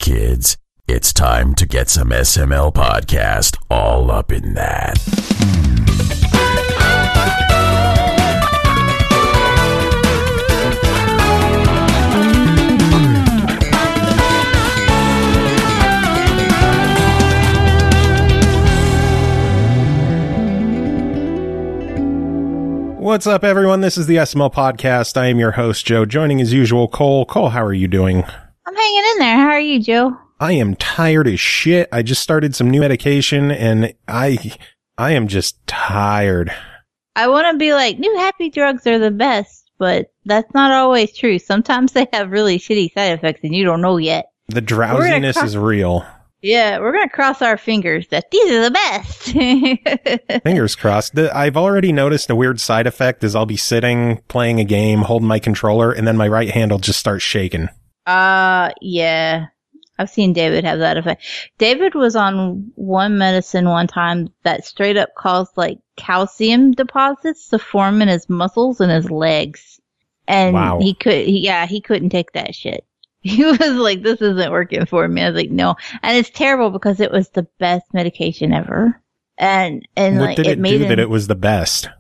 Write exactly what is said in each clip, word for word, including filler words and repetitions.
kids. It's time to get some S M L podcast all up in that. What's up, everyone? This is the S M L Podcast. I am your host, Joe. Joining as usual, Cole. Cole, how are you doing? I'm hanging in there. How are you, Joe? I am tired as shit. I just started some new medication, and I, I am just tired. I want to be like, new happy drugs are the best, but that's not always true. Sometimes they have really shitty side effects, and you don't know yet. The drowsiness cross- is real. Yeah, we're going to cross our fingers that these are the best. Fingers crossed. The, I've already noticed a weird side effect is I'll be sitting, playing a game, holding my controller, and then my right hand will just start shaking. Uh, yeah. I've seen David have that effect. David was on one medicine one time that straight up caused like calcium deposits to form in his muscles and his legs. And wow. he could, he, yeah, he couldn't take that shit. He was like, this isn't working for me. I was like, no. And it's terrible because it was the best medication ever. And, and what like, did it, it made do him, that it was the best?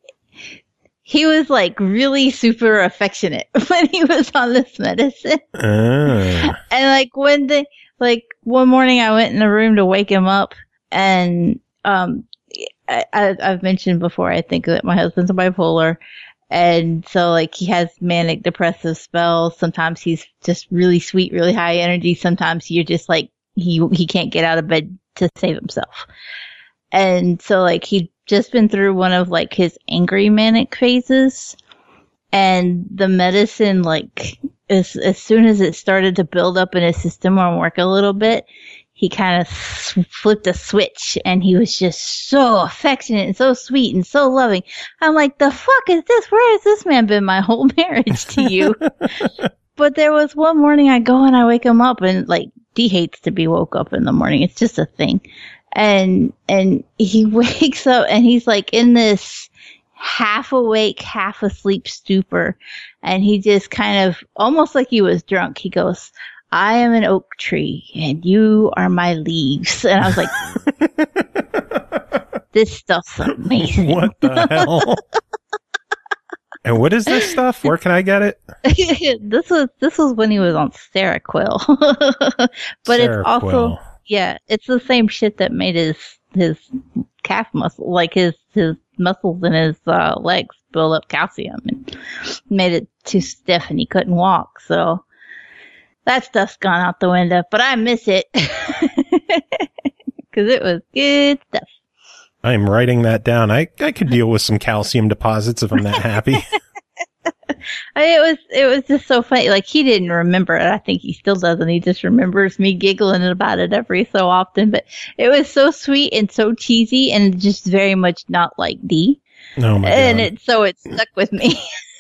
He was like really super affectionate when he was on this medicine. Uh. And like when the, like one morning I went in the room to wake him up, and, um, I, I, I've mentioned before, I think that my husband's bipolar. And so, like, he has manic depressive spells. Sometimes he's just really sweet, really high energy. Sometimes you're just like, he, he can't get out of bed to save himself. And so, like, he'd just been through one of, like, his angry manic phases. And the medicine, like, as, as soon as it started to build up in his system and work a little bit, he kind of flipped a switch, and he was just so affectionate and so sweet and so loving. I'm like, the fuck is this? Where has this man been my whole marriage to you? But there was one morning I go and I wake him up, and like, D hates to be woke up in the morning. It's just a thing. And, and he wakes up and he's like in this half awake, half asleep stupor. And he just kind of, almost like he was drunk, he goes, I am an oak tree, and you are my leaves. And I was like, this stuff's amazing. What the hell? And what is this stuff? Where can I get it? this was this was when he was on Seroquel. But Seroquel. It's also, yeah, it's the same shit that made his his calf muscle, like his, his muscles in his uh, legs build up calcium and made it too stiff, and he couldn't walk. So that stuff's gone out the window, but I miss it because it was good stuff. I'm writing that down. I, I could deal with some calcium deposits if I'm that happy. It was it was just so funny. Like, he didn't remember it. I think he still doesn't. He just remembers me giggling about it every so often. But it was so sweet and so cheesy, and just very much not like D. Oh my and God. it so it stuck with me.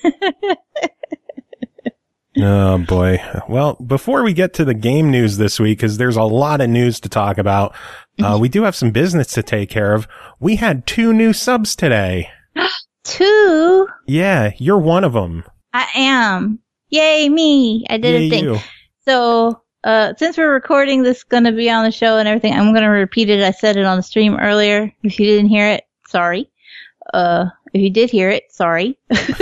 Oh boy. Well, before we get to the game news this week, because there's a lot of news to talk about, uh, we do have some business to take care of. We had two new subs today. Two? Yeah, you're one of them. I am. Yay, me. I did Yay, a thing. you. So, uh, since we're recording this, going to be on the show and everything, I'm going to repeat it. I said it on the stream earlier. If you didn't hear it, sorry. Uh, if you did hear it, sorry.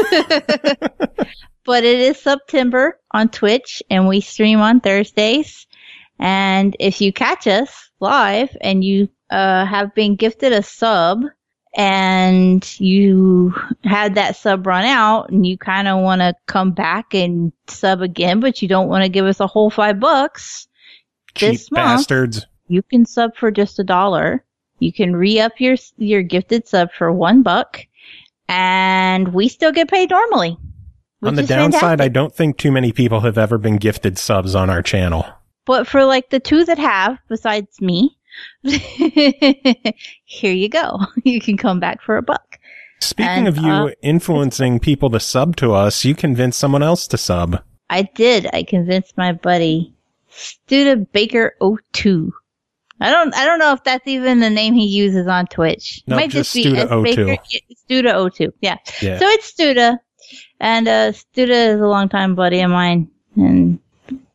But it is September on Twitch, and we stream on Thursdays. And if you catch us live and you uh, have been gifted a sub, and you had that sub run out, and you kind of want to come back and sub again, but you don't want to give us a whole five bucks Cheap this month, bastards. you can sub for just a dollar. You can re-up your your gifted sub for one buck, and we still get paid normally. On the downside, fantastic. I don't think too many people have ever been gifted subs on our channel. But for like the two that have, besides me, here you go. You can come back for a buck. Speaking and, of you uh, influencing people to sub to us, you convinced someone else to sub. I did. I convinced my buddy, Studa Baker oh two. I don't I don't know if that's even the name he uses on Twitch. No, Might just just be Studa oh two. Baker, Studa oh two. Yeah. yeah. So it's Studa. And uh Studa is a longtime buddy of mine, and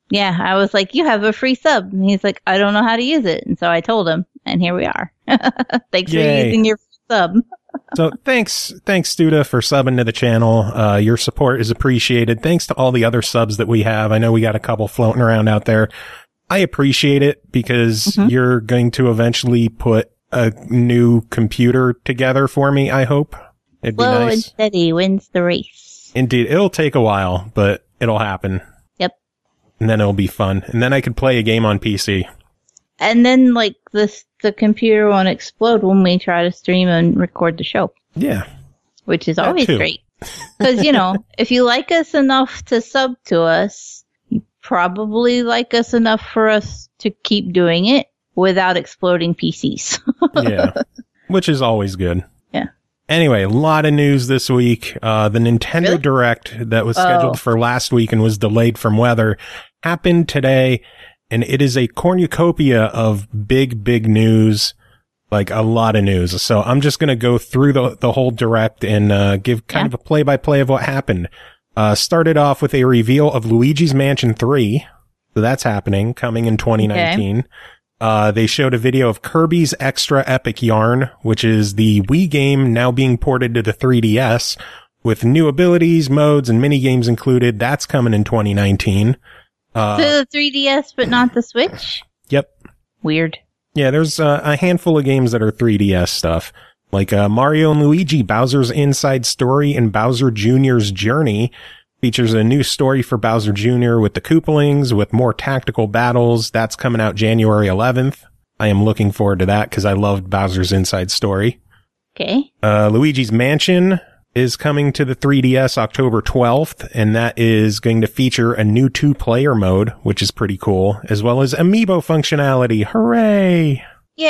Yeah, I was like, you have a free sub. And he's like, I don't know how to use it. And so I told him, and here we are. Thanks Yay. for using your sub. So thanks, thanks, Studa, for subbing to the channel. Uh, your support is appreciated. Thanks to all the other subs that we have. I know we got a couple floating around out there. I appreciate it because mm-hmm. you're going to eventually put a new computer together for me, I hope. It'd be Slow nice. and steady wins the race. Indeed. It'll take a while, but it'll happen. Yep. And then it'll be fun. And then I could play a game on P C. And then, like, this, the computer won't explode when we try to stream and record the show. Yeah. Which is That always too. great. Because, you know, if you like us enough to sub to us, you probably like us enough for us to keep doing it without exploding P Cs. Yeah. Which is always good. Yeah. Anyway, a lot of news this week. Uh, the Nintendo Really? Direct that was scheduled Oh. for last week and was delayed from weather happened today. And it is a cornucopia of big, big news, like a lot of news. So I'm just going to go through the, the whole Direct and uh, give kind Yeah. of a play by play of what happened. Uh, started off with a reveal of Luigi's Mansion three. So that's happening, coming in twenty nineteen. Okay. Uh, they showed a video of Kirby's Extra Epic Yarn, which is the Wii game now being ported to the three D S with new abilities, modes, and mini games included. That's coming in twenty nineteen. Uh, to the three D S, but not the Switch? Yep. Weird. Yeah, there's uh, a handful of games that are three D S stuff, like uh, Mario and Luigi, Bowser's Inside Story, and Bowser Junior's Journey. Features a new story for Bowser Junior with the Koopalings, with more tactical battles. That's coming out January eleventh. I am looking forward to that because I loved Bowser's Inside Story. Okay. Uh, Luigi's Mansion is coming to the three D S October twelfth, and that is going to feature a new two-player mode, which is pretty cool, as well as amiibo functionality. Hooray!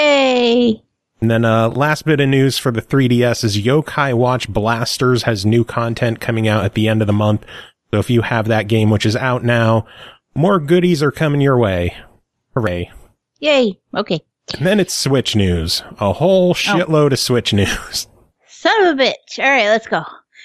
Yay! And then uh last bit of news for the three D S is Yokai Watch Blasters has new content coming out at the end of the month. So if you have that game, which is out now, more goodies are coming your way. Hooray. Yay! Okay. And then it's Switch news. A whole shitload oh. of Switch news. Son of a bitch. All right, let's go.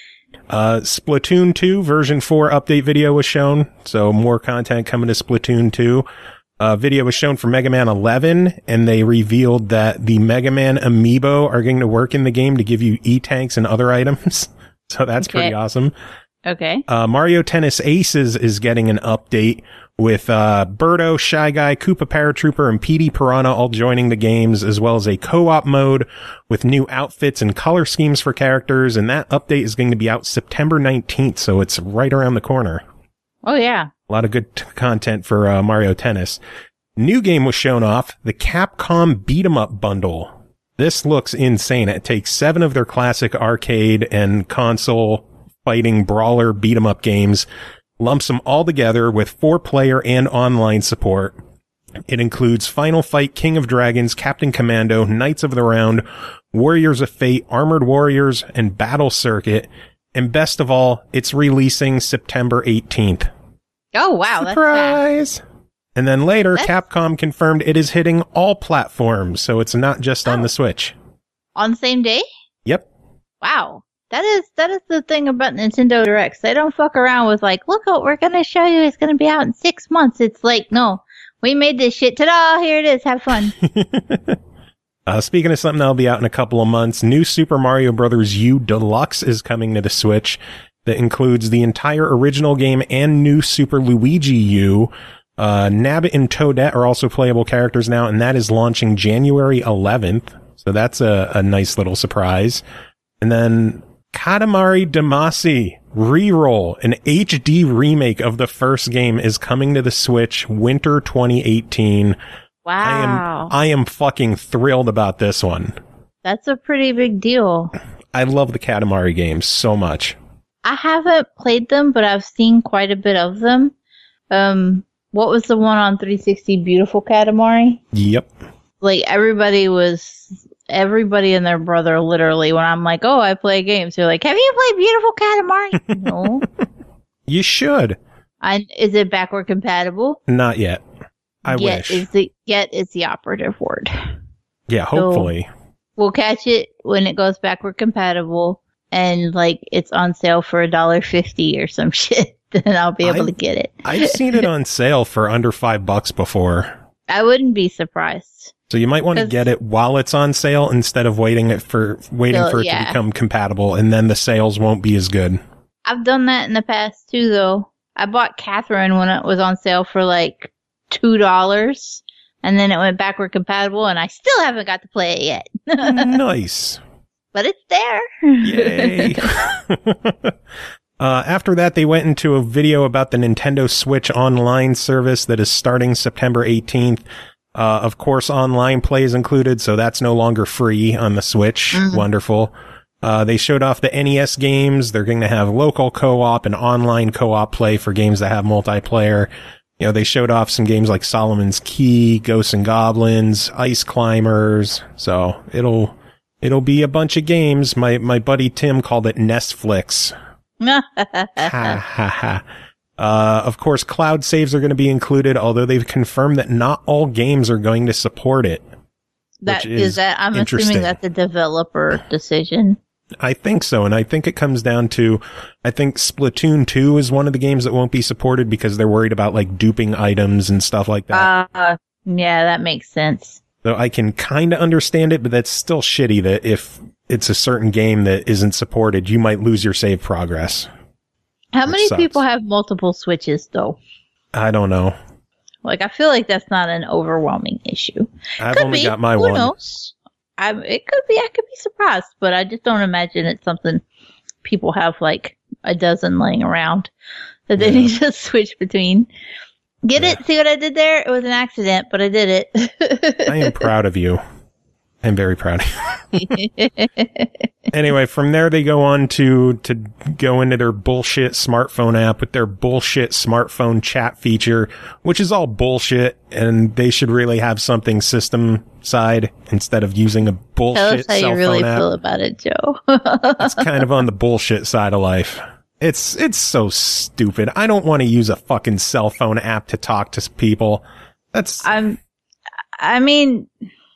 Uh, Splatoon two version four update video was shown. So more content coming to Splatoon two. Uh, video was shown for Mega Man eleven, and they revealed that the Mega Man amiibo are going to work in the game to give you E-Tanks and other items. So that's okay. pretty awesome. Okay. Uh, Mario Tennis Aces is getting an update with, uh, Birdo, Shy Guy, Koopa Paratrooper, and P D Piranha all joining the games, as well as a co-op mode with new outfits and color schemes for characters. And that update is going to be out September nineteenth. So it's right around the corner. Oh, yeah. A lot of good t- content for uh, Mario Tennis. New game was shown off, the Capcom Beat 'em Up bundle. This looks insane. It takes seven of their classic arcade and console fighting brawler beat 'em up games, lumps them all together with four player and online support. It includes Final Fight, King of Dragons, Captain Commando, Knights of the Round, Warriors of Fate, Armored Warriors, and Battle Circuit. And best of all, it's releasing September eighteenth. Oh, wow. Surprise! That's And then later, That's... Capcom confirmed it is hitting all platforms, so it's not just oh. on the Switch. On the same day? Yep. Wow. That is that is the thing about Nintendo Directs. They don't fuck around with like, look what we're going to show you. It's going to be out in six months. It's like, no, we made this shit. Ta-da! Here it is. Have fun. uh, speaking of something that'll be out in a couple of months, new Super Mario Bros. U Deluxe is coming to the Switch. That includes the entire original game and new Super Luigi U. Uh, Nabbit and Toadette are also playable characters now, and that is launching January eleventh. So that's a, a nice little surprise. And then Katamari Damacy Reroll, an H D remake of the first game, is coming to the Switch winter twenty eighteen. Wow. I am, I am fucking thrilled about this one. That's a pretty big deal. I love the Katamari games so much. I haven't played them, but I've seen quite a bit of them. Um, what was the one on three sixty? Beautiful Katamari? Yep. Like, everybody was, everybody and their brother, literally, when I'm like, oh, I play games, they're like, have you played Beautiful Katamari? No. You should. I, is it backward compatible? Not yet. I yet wish. Is the, yet is the operative word. Yeah, hopefully. So we'll catch it when it goes backward compatible. And, like, it's on sale for a dollar fifty or some shit. then I'll be able I've, to get it. I've seen it on sale for under five bucks before. I wouldn't be surprised. So you might want to get it while it's on sale instead of waiting it for waiting so, for it yeah. to become compatible, and then the sales won't be as good. I've done that in the past too, though. I bought Catherine when it was on sale for like two dollars, and then it went backward compatible, and I still haven't got to play it yet. Nice. But it's there. Yay. uh, after that, they went into a video about the Nintendo Switch Online service that is starting September eighteenth. Uh, of course, online play is included, so that's no longer free on the Switch. Mm-hmm. Wonderful. Uh, they showed off the N E S games. They're going to have local co-op and online co-op play for games that have multiplayer. You know, they showed off some games like Solomon's Key, Ghosts and Goblins, Ice Climbers. So it'll, it'll be a bunch of games. My, my buddy Tim called it Nestflix. ha ha ha. Uh, of course, cloud saves are going to be included, although they've confirmed that not all games are going to support it. That is, is that, I'm assuming that's a developer decision. I think so, and I think it comes down to, I think Splatoon two is one of the games that won't be supported because they're worried about like duping items and stuff like that. Uh, yeah, that makes sense. So I can kind of understand it, but that's still shitty that if it's a certain game that isn't supported, you might lose your save progress. How many sucks. people have multiple Switches, though? I don't know. Like, I feel like that's not an overwhelming issue. I've could only be. got my Who one. Knows? I, it could be. I could be surprised, but I just don't imagine it's something people have, like, a dozen laying around that they yeah. need to switch between. Get yeah. it? See what I did there? It was an accident, but I did it. I am proud of you. I'm very proud of you. Anyway, from there they go on to to go into their bullshit smartphone app with their bullshit smartphone chat feature, which is all bullshit, and they should really have something system side instead of using a bullshit cell phone app. Tell us how you really app. feel about it, Joe. It's kind of on the bullshit side of life. It's it's so stupid. I don't want to use a fucking cell phone app to talk to people. That's I'm I mean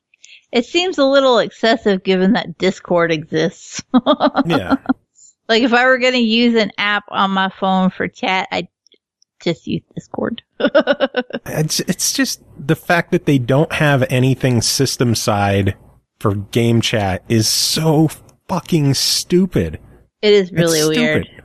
it seems a little excessive given that Discord exists. Yeah. Like if I were going to use an app on my phone for chat, I'd just use Discord. it's, it's just the fact that they don't have anything system side for game chat is so fucking stupid. It is really it's weird. Stupid.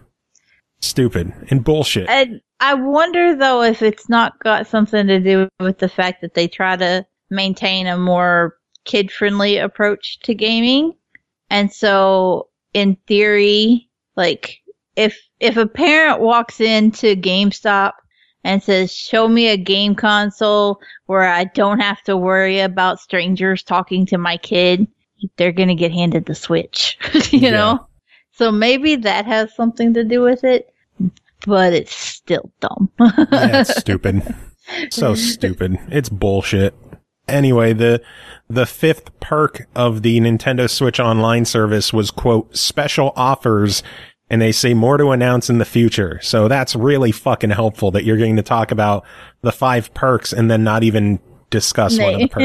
Stupid and bullshit. And I wonder though if it's not got something to do with the fact that they try to maintain a more kid-friendly approach to gaming. And so, in theory, like, if if a parent walks into GameStop and says, show me a game console where I don't have to worry about strangers talking to my kid, they're going to get handed the Switch, you yeah. know? So maybe that has something to do with it, but it's still dumb. Yeah, it's stupid. So stupid. It's bullshit. Anyway, the the fifth perk of the Nintendo Switch Online service was, quote, special offers, and they say more to announce in the future. So that's really fucking helpful that you're going to talk about the five perks and then not even discuss one of the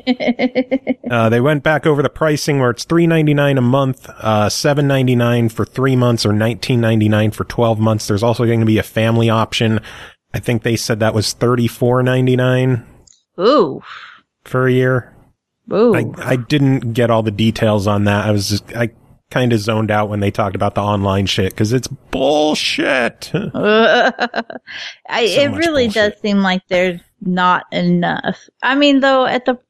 perks. uh, they went back over the pricing where it's three ninety-nine a month, uh, seven ninety-nine for three months or nineteen ninety-nine for twelve months. There's also going to be a family option. I think they said that was thirty-four ninety-nine. Ooh. For a year. Ooh. I, I didn't get all the details on that. I was just, I kind of zoned out when they talked about the online shit because it's bullshit. uh, I, so it really bullshit. Does seem like there's not enough. I mean, though, at the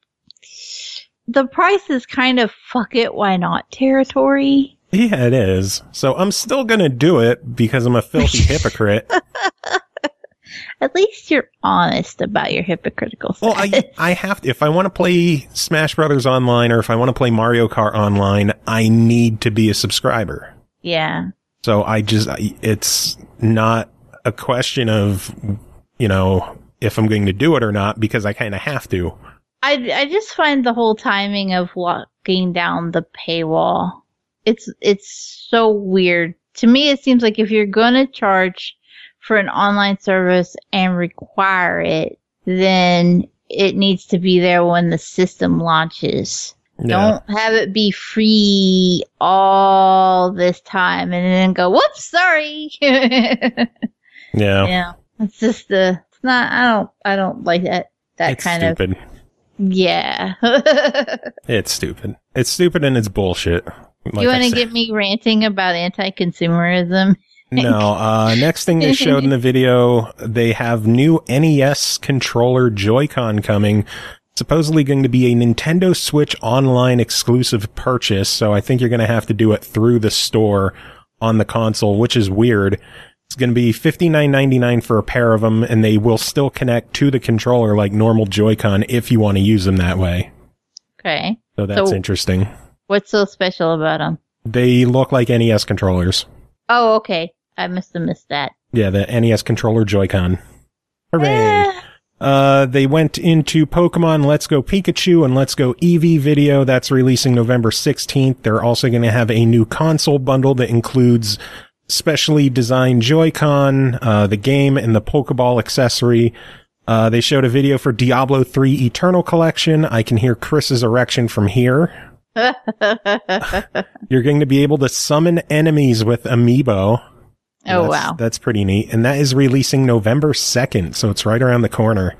the price is kind of fuck it, why not territory. Yeah, it is. So I'm still gonna do it because I'm a filthy hypocrite. At least you're honest about your hypocritical side. Well, I I have to. If I want to play Smash Brothers online or if I want to play Mario Kart online, I need to be a subscriber. Yeah. So I just, it's not a question of, you know, if I'm going to do it or not, because I kind of have to. I, I just find the whole timing of locking down the paywall, it's, it's so weird. To me, it seems like if you're going to charge for an online service and require it, then it needs to be there when the system launches. Yeah. Don't have it be free all this time and then go, whoops, sorry. Yeah. Yeah. It's just the, it's not, I don't, I don't like that, that it's kind stupid. of. Yeah. It's stupid. It's stupid and it's bullshit. Like you want to get me ranting about anti-consumerism? No. Uh, next thing they showed in the video, they have new N E S controller Joy-Con coming. Supposedly going to be a Nintendo Switch online exclusive purchase, so I think you're going to have to do it through the store on the console, which is weird. It's going to be fifty-nine ninety-nine for a pair of them, and they will still connect to the controller like normal Joy-Con if you want to use them that way. Okay. So that's so interesting. What's so special about them? They look like N E S controllers. Oh, okay. I must have missed that. Yeah, the N E S controller Joy-Con. Hooray! Eh. Uh, they went into Pokemon Let's Go Pikachu and Let's Go Eevee video. That's releasing November sixteenth. They're also going to have a new console bundle that includes specially designed Joy-Con, uh, the game, and the Pokeball accessory. Uh, they showed a video for Diablo three Eternal Collection. I can hear Chris's erection from here. You're going to be able to summon enemies with Amiibo. Oh, that's, wow. That's pretty neat. And that is releasing November second, so it's right around the corner.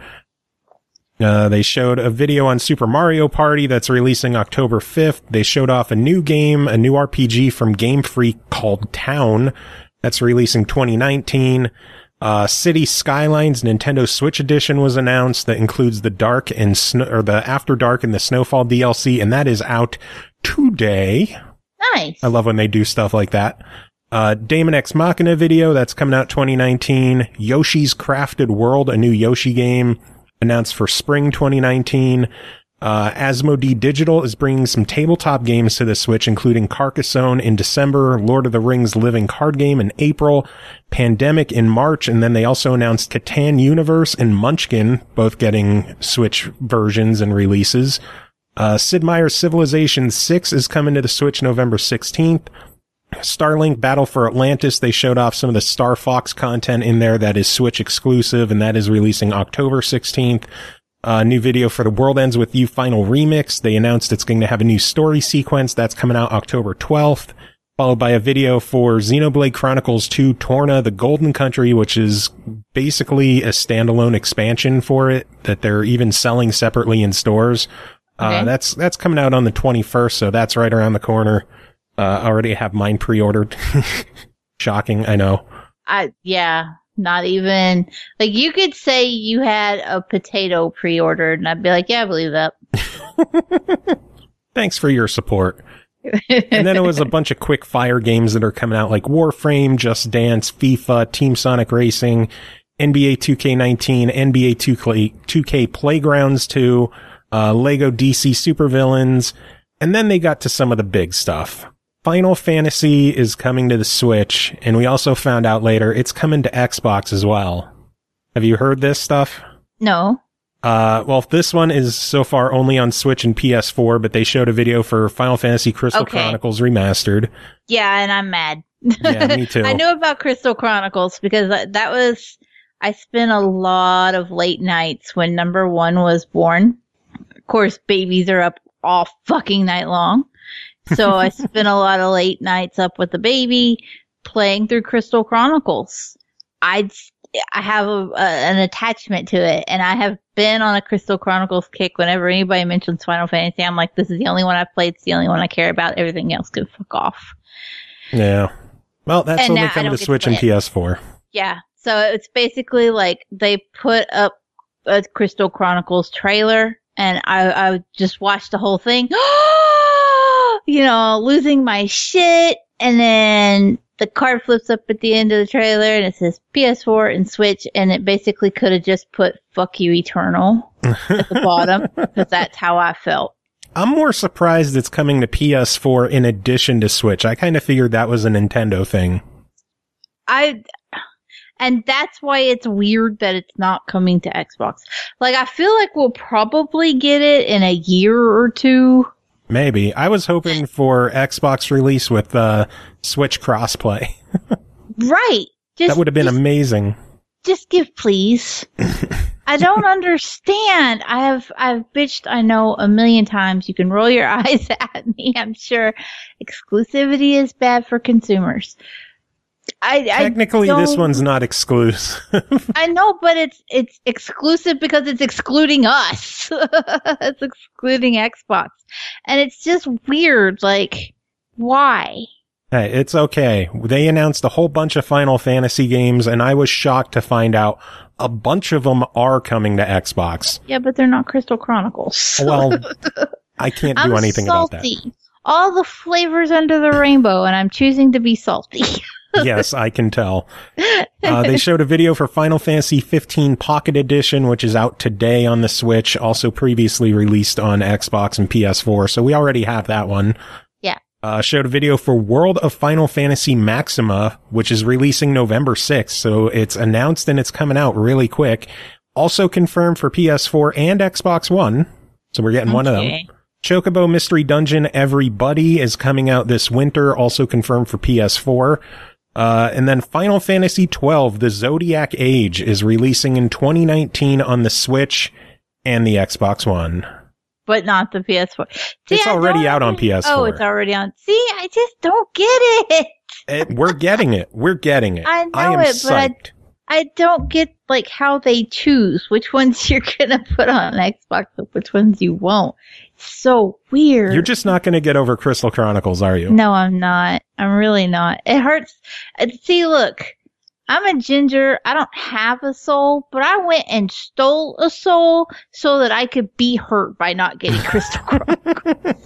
Uh, they showed a video on Super Mario Party that's releasing October fifth. They showed off a new game, a new R P G from Game Freak called Town. That's releasing twenty nineteen. Uh, City Skylines Nintendo Switch Edition was announced. That includes the Dark and Snow, or the After Dark and the Snowfall D L C, and that is out today. Nice. I love when they do stuff like that. Uh, Daemon X Machina video, that's coming out twenty nineteen. Yoshi's Crafted World, a new Yoshi game, announced for spring twenty nineteen. Uh, Asmodee Digital is bringing some tabletop games to the Switch, including Carcassonne in December, Lord of the Rings Living Card Game in April, Pandemic in March, and then they also announced Catan Universe and Munchkin, both getting Switch versions and releases. Uh, Sid Meier's Civilization six is coming to the Switch November sixteenth. Starlink Battle for Atlantis, they showed off some of the Star Fox content in there that is Switch exclusive, and that is releasing October sixteenth. A uh, new video for The World Ends With You Final Remix. They announced it's going to have a new story sequence that's coming out October twelfth, followed by a video for Xenoblade Chronicles two Torna, the Golden Country, which is basically a standalone expansion for it that they're even selling separately in stores. Okay. Uh, that's, that's coming out on the twenty-first, so that's right around the corner. Uh, I already have mine pre-ordered. Shocking, I know. I, yeah, not even, like, you could say you had a potato pre-ordered, and I'd be like, yeah, I believe that. Thanks for your support. And then it was a bunch of quick fire games that are coming out, like Warframe, Just Dance, FIFA, Team Sonic Racing, N B A two K nineteen, N B A two K Playgrounds two, uh, Lego D C Supervillains, and then they got to some of the big stuff. Final Fantasy is coming to the Switch, and we also found out later it's coming to Xbox as well. Have you heard this stuff? No. Uh, well, this one is so far only on Switch and P S four, but they showed a video for Final Fantasy Crystal Okay. Chronicles Remastered. Yeah, and I'm mad. Yeah, me too. I knew about Crystal Chronicles because that, that was, I spent a lot of late nights when number one was born. Of course, babies are up all fucking night long. So I spent a lot of late nights up with the baby playing through Crystal Chronicles. I'd, I have a, a, an attachment to it, and I have been on a Crystal Chronicles kick. Whenever anybody mentions Final Fantasy, I'm like, this is the only one I've played. It's the only one I care about. Everything else can fuck off. Yeah. Well, that's And only now I coming don't to get Switch to and play it. P S four. Yeah. So it's basically like they put up a Crystal Chronicles trailer, and I, I just watched the whole thing. You know, losing my shit, and then the card flips up at the end of the trailer, and it says P S four and Switch, and it basically could have just put "fuck you, Eternal" at the bottom, because that's how I felt. I'm more surprised it's coming to P S four in addition to Switch. I kind of figured that was a Nintendo thing. I, and that's why it's weird that it's not coming to Xbox. Like, I feel like we'll probably get it in a year or two. Maybe. I was hoping for Xbox release with uh, Switch crossplay. Right. Just, that would have been just, amazing. Just give, please. I don't understand. I have, I've bitched, I know, a million times. You can roll your eyes at me, I'm sure. Exclusivity is bad for consumers. I, I Technically, don't- this one's not exclusive. I know, but it's it's exclusive because it's excluding us. It's excluding Xbox, and it's just weird. Like, why? Hey, it's okay. They announced a whole bunch of Final Fantasy games, and I was shocked to find out a bunch of them are coming to Xbox. Yeah, but they're not Crystal Chronicles. Well, I can't do I'm anything salty. about that. All the flavors under the rainbow, and I'm choosing to be salty. Yes, I can tell. Uh, they showed a video for Final Fantasy fifteen Pocket Edition, which is out today on the Switch, also previously released on Xbox and P S four, so we already have that one. Yeah. Uh, showed a video for World of Final Fantasy Maxima, which is releasing November sixth, so it's announced and it's coming out really quick. Also confirmed for P S four and Xbox One, so we're getting okay. one of them. Chocobo Mystery Dungeon Everybody is coming out this winter, also confirmed for P S four. Uh, and then Final Fantasy twelve, The Zodiac Age, is releasing in twenty nineteen on the Switch and the Xbox One. But not the P S four. See, it's I already out on P S four. Oh, it's already on. See, I just don't get it. it we're getting it. We're getting it. I know I am it, psyched. but I, I don't get like how they choose which ones you're gonna put on Xbox and which ones you won't. It's so weird. You're just not gonna get over Crystal Chronicles, are you? No, I'm not. I'm really not. It hurts. See, look, I'm a ginger. I don't have a soul, but I went and stole a soul so that I could be hurt by not getting Crystal Chronicles.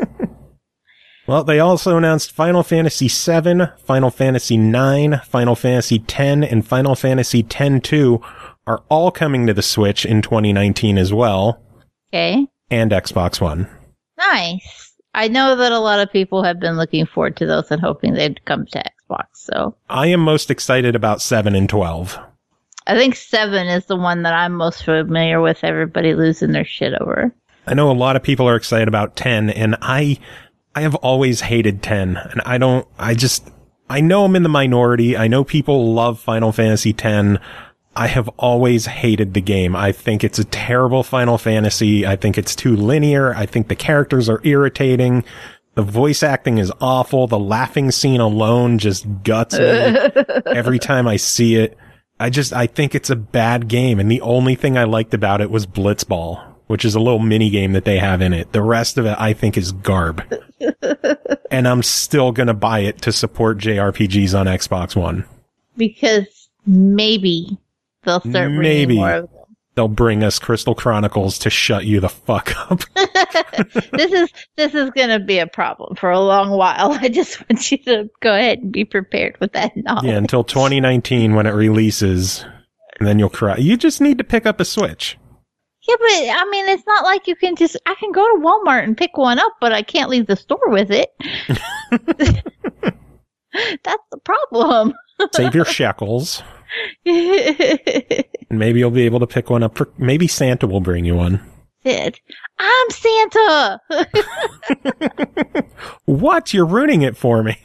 Well, they also announced Final Fantasy seven, Final Fantasy nine, Final Fantasy ten, and Final Fantasy X two are all coming to the Switch in twenty nineteen as well. Okay. And Xbox One. Nice. I know that a lot of people have been looking forward to those and hoping they'd come to Xbox, so. I am most excited about seven and twelve. I think seven is the one that I'm most familiar with everybody losing their shit over. I know a lot of people are excited about ten, and I... I have always hated ten, and I don't, I just, I know I'm in the minority. I know people love Final Fantasy X. I have always hated the game. I think it's a terrible Final Fantasy. I think it's too linear. I think the characters are irritating. The voice acting is awful. The laughing scene alone just guts me every time I see it. I just, I think it's a bad game, and the only thing I liked about it was Blitzball, which is a little mini game that they have in it. The rest of it, I think, is garb. And I'm still gonna buy it to support J R P Gs on Xbox One. Because maybe they'll start bringing maybe more of them. They'll bring us Crystal Chronicles to shut you the fuck up. This is this is gonna be a problem for a long while. I just want you to go ahead and be prepared with that knowledge. Yeah, until twenty nineteen when it releases, and then you'll cry. You just need to pick up a Switch. Yeah, but I mean, it's not like you can just, I can go to Walmart and pick one up, but I can't leave the store with it. That's the problem. Save your shekels. And maybe you'll be able to pick one up. For, maybe Santa will bring you one. Sid, I'm Santa. What? You're ruining it for me.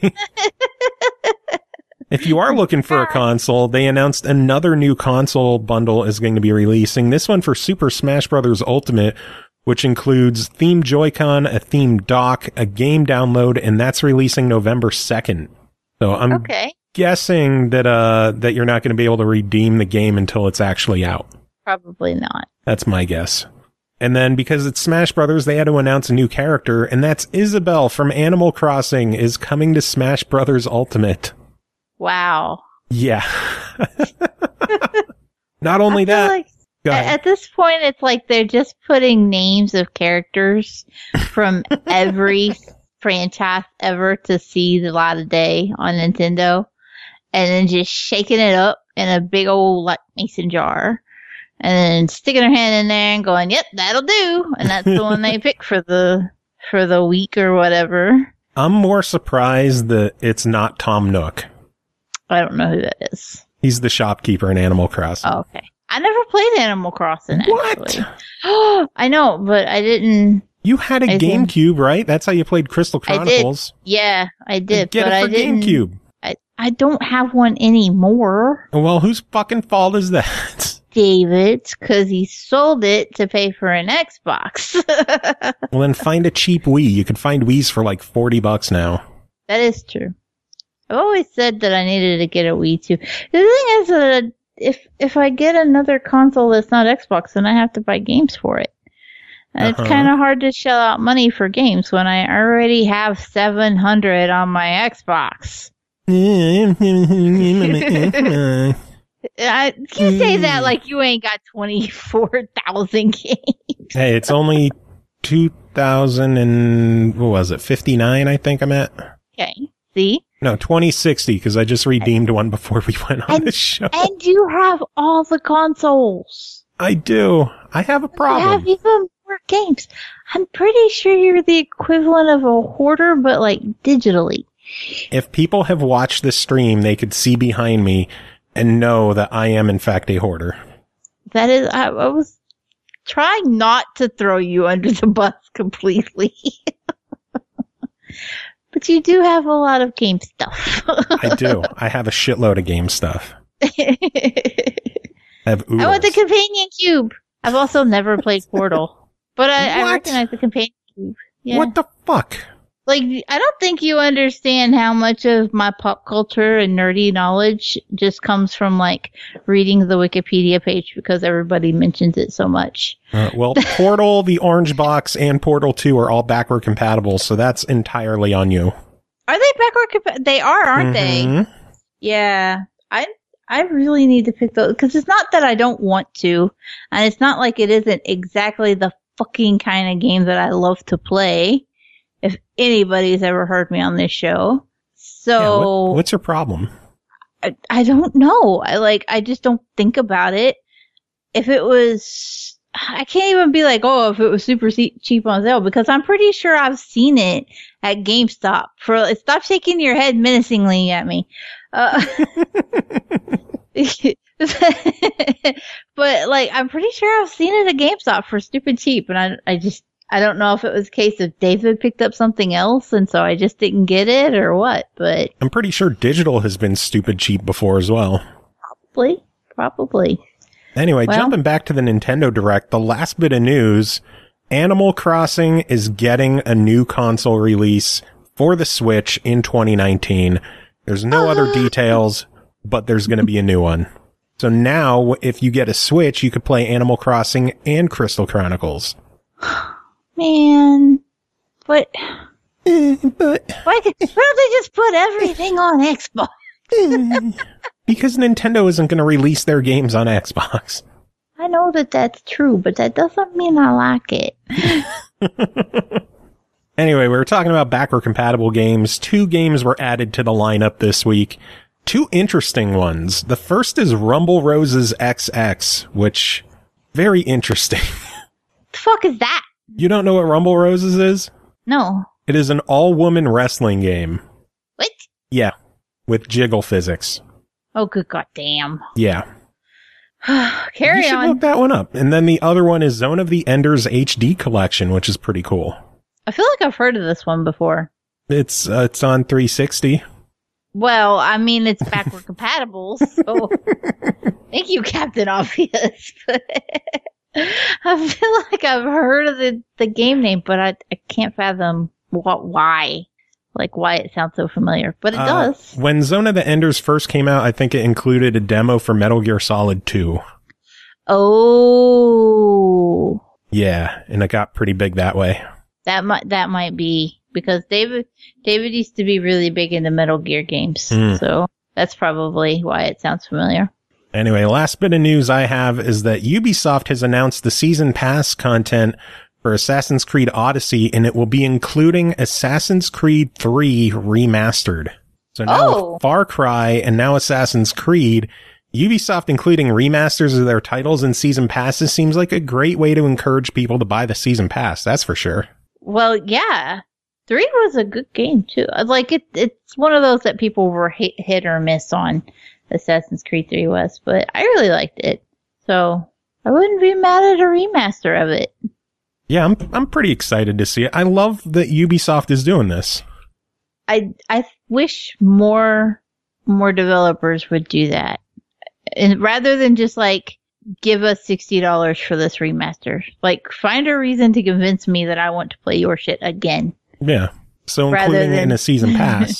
If you are looking for a console, they announced another new console bundle is going to be releasing. This one for Super Smash Bros. Ultimate, which includes themed Joy-Con, a themed dock, a game download, and that's releasing November second. So I'm okay. guessing that uh that you're not going to be able to redeem the game until it's actually out. Probably not. That's my guess. And then because it's Smash Brothers, they had to announce a new character, and that's Isabelle from Animal Crossing is coming to Smash Brothers Ultimate. Wow. Yeah. Not only that. Like at this point, it's like they're just putting names of characters from every franchise ever to see the light of day on Nintendo, and then just shaking it up in a big old like mason jar, and then sticking their hand in there and going, "Yep, that'll do." And that's the one they pick for the for the week or whatever. I'm more surprised that it's not Tom Nook. I don't know who that is. He's the shopkeeper in Animal Crossing. Oh, okay. I never played Animal Crossing, actually. What? I know, but I didn't. You had a I GameCube, didn't. Right? That's how you played Crystal Chronicles. I did. Yeah, I did. Get but it for I didn't, GameCube. I, I don't have one anymore. Well, whose fucking fault is that? David's, because he sold it to pay for an Xbox. Well, then find a cheap Wii. You can find Wiis for like forty bucks now. That is true. I've always said that I needed to get a Wii too. The thing is that uh, if if I get another console that's not Xbox, then I have to buy games for it. And uh-huh. It's kind of hard to shell out money for games when I already have seven hundred on my Xbox. I can't say that like you ain't got twenty-four thousand games. Hey, it's only two thousand and, what was it, fifty-nine, I think I'm at. Okay, see? No, twenty sixty, because I just redeemed one before we went on and, this show. And you have all the consoles. I do. I have a problem. You have even more games. I'm pretty sure you're the equivalent of a hoarder, but like digitally. If people have watched this stream, they could see behind me and know that I am in fact a hoarder. That is, I, I was trying not to throw you under the bus completely. But you do have a lot of game stuff. I do. I have a shitload of game stuff. I have oodles. I want the companion cube. I've also never played Portal. But I, I recognize the companion cube. Yeah. What the fuck? Like, I don't think you understand how much of my pop culture and nerdy knowledge just comes from, like, reading the Wikipedia page because everybody mentions it so much. Uh, well, Portal, the Orange Box, and Portal two are all backward compatible, so that's entirely on you. Are they backward compatible? They are, aren't mm-hmm. they? Yeah. I I really need to pick those, because it's not that I don't want to, and it's not like it isn't exactly the fucking kind of game that I love to play. If anybody's ever heard me on this show. So yeah, what, what's your problem? I, I don't know. I like, I just don't think about it. If it was, I can't even be like, oh, if it was super cheap on sale, because I'm pretty sure I've seen it at GameStop. For stop shaking your head menacingly at me. Uh, but like, I'm pretty sure I've seen it at GameStop for stupid cheap, and I, I just, I don't know if it was a case of David picked up something else and so I just didn't get it or what, but I'm pretty sure digital has been stupid cheap before as well. Probably, probably. Anyway, well, jumping back to the Nintendo Direct, the last bit of news, Animal Crossing is getting a new console release for the Switch in twenty nineteen. There's no uh, other details, but there's going to be a new one. So now, if you get a Switch, you could play Animal Crossing and Crystal Chronicles. Man, but, uh, but why, why don't they just put everything on Xbox? Because Nintendo isn't going to release their games on Xbox. I know that that's true, but that doesn't mean I like it. Anyway, we were talking about backward compatible games. Two games were added to the lineup this week. Two interesting ones. The first is Rumble Roses X X, which, very interesting. The fuck is that? You don't know what Rumble Roses is? No. It is an all-woman wrestling game. What? Yeah, with jiggle physics. Oh, good goddamn. Yeah. Carry you should on. look that one up. And then the other one is Zone of the Enders H D Collection, which is pretty cool. I feel like I've heard of this one before. It's uh, it's on three sixty. Well, I mean, it's backward compatible, so thank you, Captain Obvious. I feel like I've heard of the, the game name, but I, I can't fathom what why. Like, why it sounds so familiar. But it uh, does. When Zone of the Enders first came out, I think it included a demo for Metal Gear Solid two. Oh. Yeah, and it got pretty big that way. That might that might be. Because David David used to be really big into Metal Gear games. Mm. So that's probably why it sounds familiar. Anyway, last bit of news I have is that Ubisoft has announced the Season Pass content for Assassin's Creed Odyssey, and it will be including Assassin's Creed three Remastered. So now oh. with Far Cry and now Assassin's Creed, Ubisoft including remasters of their titles in Season Passes seems like a great way to encourage people to buy the Season Pass, that's for sure. Well, yeah. three was a good game, too. Like, it, it's one of those that people were hit, hit or miss on. Assassin's Creed three was, but I really liked it. So, I wouldn't be mad at a remaster of it. Yeah, I'm I'm pretty excited to see it. I love that Ubisoft is doing this. I I wish more more developers would do that. And rather than just like give us sixty dollars for this remaster. Like, find a reason to convince me that I want to play your shit again. Yeah. So Rather including than... it in a season pass.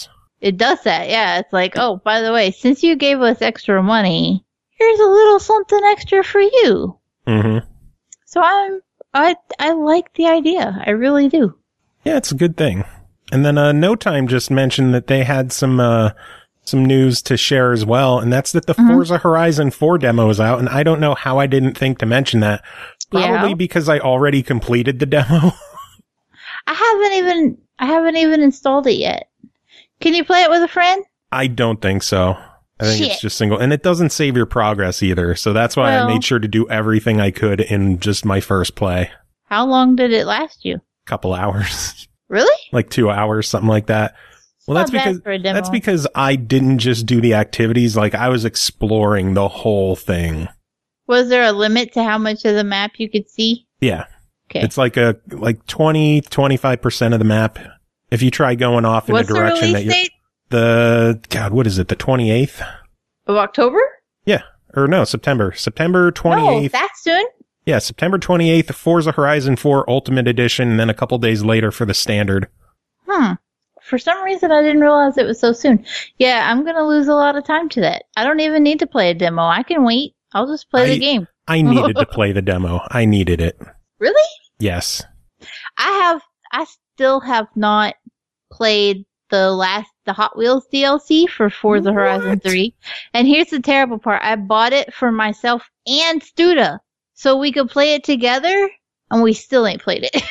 It does that, yeah. It's like, oh, by the way, since you gave us extra money, here's a little something extra for you. Mm-hmm. So I'm, I, I like the idea. I really do. Yeah, it's a good thing. And then, uh, No Time just mentioned that they had some, uh, some news to share as well. And that's that the mm-hmm. Forza Horizon four demo is out. And I don't know how I didn't think to mention that. Probably yeah. because I already completed the demo. I haven't even, I haven't even installed it yet. Can you play it with a friend? I don't think so. I think Shit. it's just single. And it doesn't save your progress either. So that's why well, I made sure to do everything I could in just my first play. How long did it last you? Couple hours. Really? Like two hours, something like that. Well, that's because, that's because I didn't just do the activities. Like, I was exploring the whole thing. Was there a limit to how much of the map you could see? Yeah. Okay. It's like a, like twenty, twenty-five percent of the map. If you try going off in What's a direction that you're, date? the, God, what is it? The twenty-eighth? Of October? Yeah. Or no, September. September twenty-eighth. No, that soon? Yeah, September twenty-eighth, Forza Horizon four Ultimate Edition, and then a couple days later for the standard. Hmm. For some reason, I didn't realize it was so soon. Yeah, I'm going to lose a lot of time to that. I don't even need to play a demo. I can wait. I'll just play I, the game. I needed to play the demo. I needed it. Really? Yes. I have, I still have not played the last, the Hot Wheels D L C for Forza what? Horizon three. And here's the terrible part. I bought it for myself and Studa so we could play it together, and we still ain't played it.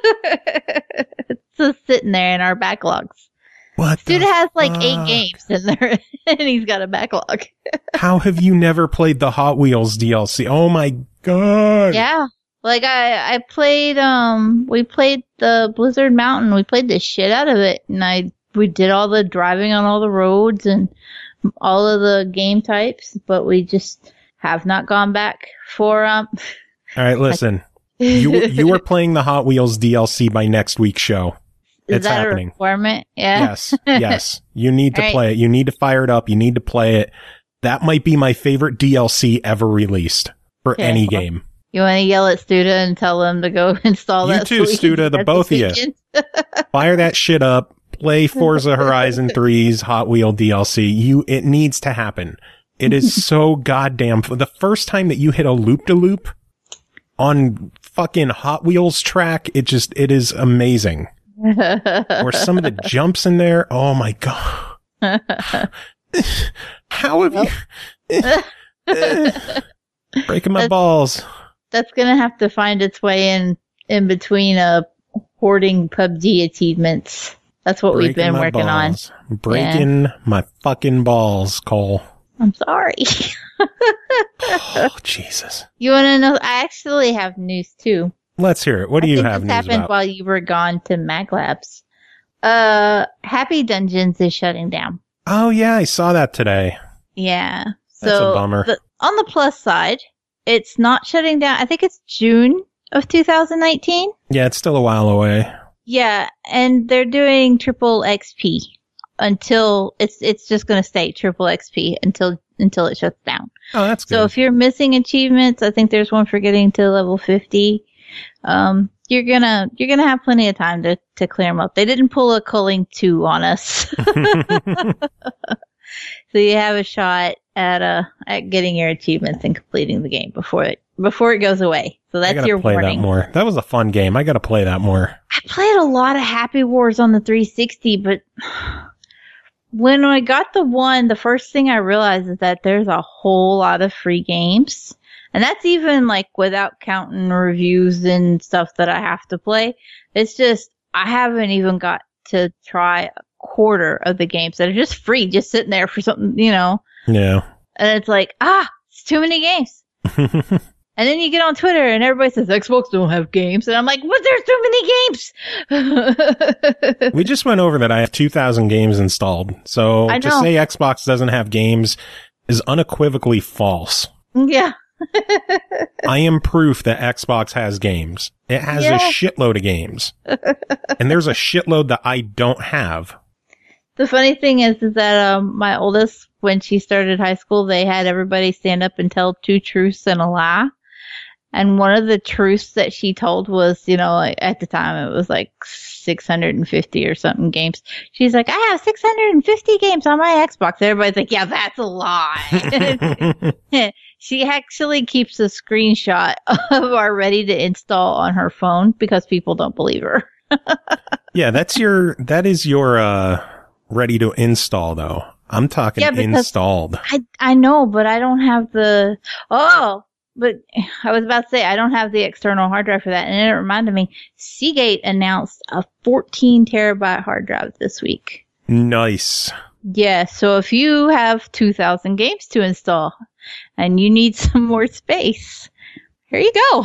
It's just sitting there in our backlogs. What? Studa has like fuck? eight games in there, and he's got a backlog. How have you never played the Hot Wheels D L C? Oh my god. Yeah. Like I, I played, um, we played the Blizzard Mountain. We played the shit out of it, and I, we did all the driving on all the roads and all of the game types, but we just have not gone back for, um. All right, listen. you, you are playing the Hot Wheels D L C by next week's show. Is it's that happening. A requirement? Yeah. Yes. Yes. You need to right. play it. You need to fire it up. You need to play it. That might be my favorite D L C ever released for okay, any well, game. You want to yell at Studa and tell them to go install you that? You too, Studa, the both of you. Fire that shit up. Play Forza Horizon three's Hot Wheel D L C. You, it needs to happen. It is so goddamn, the first time that you hit a loop-de-loop on fucking Hot Wheels track, it just, it is amazing. Or some of the jumps in there. Oh my god. How have you breaking my that's, balls? That's gonna have to find its way in in between uh hoarding P U B G achievements. That's what breaking we've been working balls. on. Breaking yeah. my fucking balls, Cole. I'm sorry. Oh Jesus. You wanna know, I actually have news too. Let's hear it. What do I you think have this news happened about? While you were gone to MagLabs. Uh, Happy Dungeons is shutting down. Oh yeah, I saw that today. Yeah. That's so a bummer. The, on the plus side, it's not shutting down. I think it's June of two thousand nineteen. Yeah, it's still a while away. Yeah, and they're doing triple X P until it's it's just going to stay triple X P until until it shuts down. Oh, that's good. So if you're missing achievements, I think there's one for getting to level fifty. Um, you're gonna you're gonna have plenty of time to to clear them up. They didn't pull a Culling two on us, so you have a shot at uh at getting your achievements and completing the game before it before it goes away. So that's I gotta your play warning. That more. That was a fun game. I gotta play that more. I played a lot of Happy Wars on the three sixty, but when I got the one, the first thing I realized is that there's a whole lot of free games. And that's even like without counting reviews and stuff that I have to play. It's just, I haven't even got to try a quarter of the games that are just free, just sitting there for something, you know. Yeah. And it's like, ah, it's too many games. And then you get on Twitter and everybody says Xbox don't have games. And I'm like, what? There's too many games. We just went over that I have two thousand games installed. So to say Xbox doesn't have games is unequivocally false. Yeah. I am proof that Xbox has games. It has yeah. a shitload of games. And there's a shitload that I don't have. The funny thing is, is that um, my oldest, when she started high school, they had everybody stand up and tell two truths and a lie. And one of the truths that she told was, you know, like, at the time it was like six hundred fifty or something games. She's like, I have six hundred fifty games on my Xbox. Everybody's like, yeah, that's a lie. She actually keeps a screenshot of our ready to install on her phone because people don't believe her. Yeah, that's your, that is your, uh, ready to install though. I'm talking yeah, installed. I, I know, but I don't have the, oh, but I was about to say, I don't have the external hard drive for that. And it reminded me, Seagate announced a fourteen terabyte hard drive this week. Nice. Yeah. So if you have two thousand games to install and you need some more space, here you go.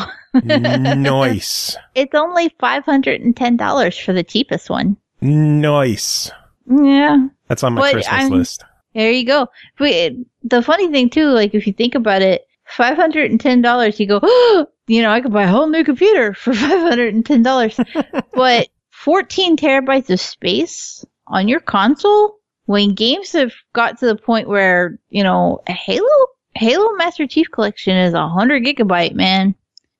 Nice. It's only five hundred ten dollars for the cheapest one. Nice. Yeah. That's on my but Christmas I'm, list. There you go. But the funny thing too, like if you think about it, five hundred ten dollars, you go, oh, you know, I could buy a whole new computer for five hundred ten dollars. But fourteen terabytes of space on your console, when games have got to the point where, you know, a Halo, Halo Master Chief Collection is one hundred gigabyte, man.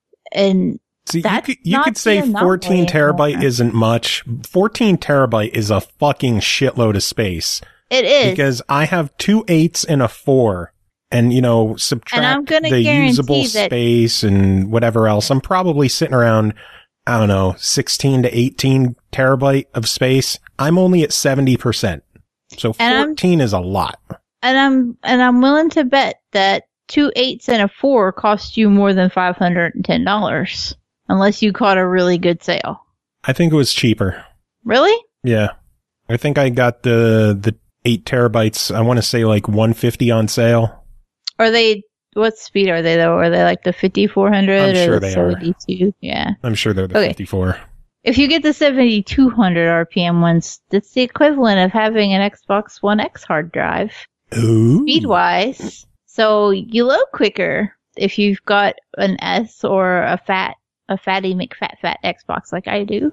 And See, you could, you could say fourteen terabyte anymore. Isn't much. fourteen terabyte is a fucking shitload of space. It is. Because I have two eights and a four. And, you know, subtract and I'm gonna the usable that- space and whatever else. I'm probably sitting around, I don't know, sixteen to eighteen terabyte of space. I'm only at seventy percent. So fourteen is a lot. And I'm, and I'm willing to bet that two eights and a four cost you more than five hundred ten dollars. Unless you caught a really good sale. I think it was cheaper. Really? Yeah. I think I got the, the eight terabytes. I want to say like one fifty on sale. Are they, what speed are they though? Are they like the fifty-four hundred I'm sure or the they seventy-two? Are. Yeah. I'm sure they're the okay. fifty-four. If you get the seventy-two hundred R P M ones, that's the equivalent of having an Xbox One X hard drive. Ooh. Speed-wise. So you load quicker if you've got an S or a fat, a fatty McFat fat Xbox like I do.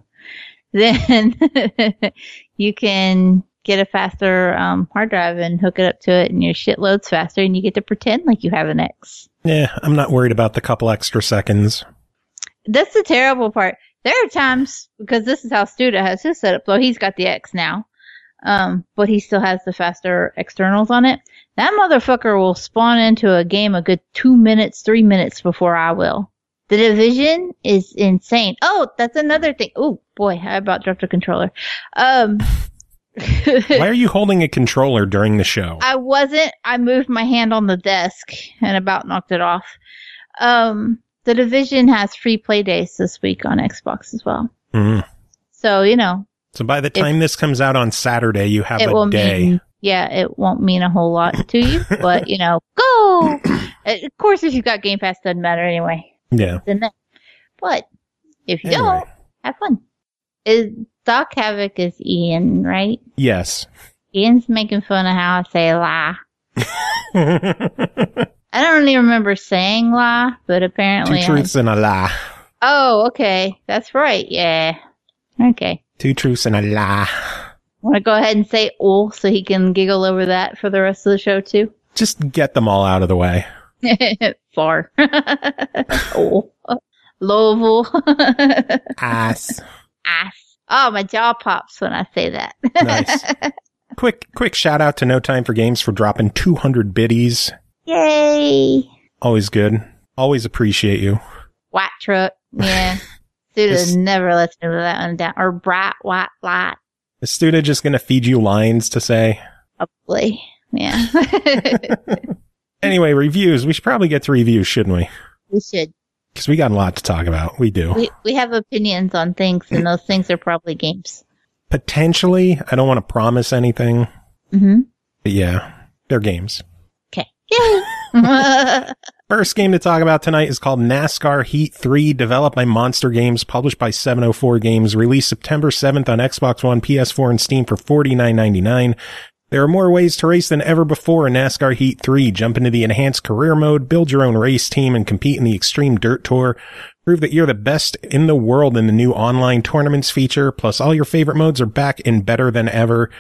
Then you can get a faster um, hard drive and hook it up to it, and your shit loads faster, and you get to pretend like you have an X. Yeah, I'm not worried about the couple extra seconds. That's the terrible part. There are times, because this is how Studa has his setup, though he's got the X now, um, but he still has the faster externals on it. That motherfucker will spawn into a game a good two minutes, three minutes before I will. The Division is insane. Oh, that's another thing. Oh, boy, I about dropped a controller. Um... Why are you holding a controller during the show? I wasn't. I moved my hand on the desk and about knocked it off. Um, the Division has free play days this week on Xbox as well. Mm. So, you know. So by the time this comes out on Saturday, you have a day. Mean, yeah, it won't mean a whole lot to you, but, you know, go! Of course, if you've got Game Pass, doesn't matter anyway. Yeah. But if you anyway. don't, have fun. Is Doc Havoc is Ian, right? Yes. Ian's making fun of how I say la. I don't really remember saying la, but apparently Two truths I... and a lie. Oh, okay. That's right. Yeah. Okay. Two truths and a lie. Want to go ahead and say oh so he can giggle over that for the rest of the show too? Just get them all out of the way. Far. Oh. Louisville. Ass. Ass. Oh, my jaw pops when I say that. Nice. Quick, quick shout out to No Time for Games for dropping two hundred biddies. Yay. Always good. Always appreciate you. White truck. Yeah. Studa never lets me live that one down. Or bright white light. Is Studa just going to feed you lines to say? Probably. Yeah. Anyway, reviews. We should probably get to reviews, shouldn't we? We should. Because we got a lot to talk about. We do. We we have opinions on things, and those things are probably games. Potentially. I don't want to promise anything. Mm-hmm. But yeah, they're games. Okay. Yay! First game to talk about tonight is called NASCAR Heat three, developed by Monster Games, published by seven oh four Games, released September seventh on Xbox One, P S four, and Steam for forty-nine ninety-nine. There are more ways to race than ever before in NASCAR Heat three. Jump into the enhanced career mode, build your own race team, and compete in the Extreme Dirt Tour. Prove that you're the best in the world in the new online tournaments feature. Plus, all your favorite modes are back and better than ever.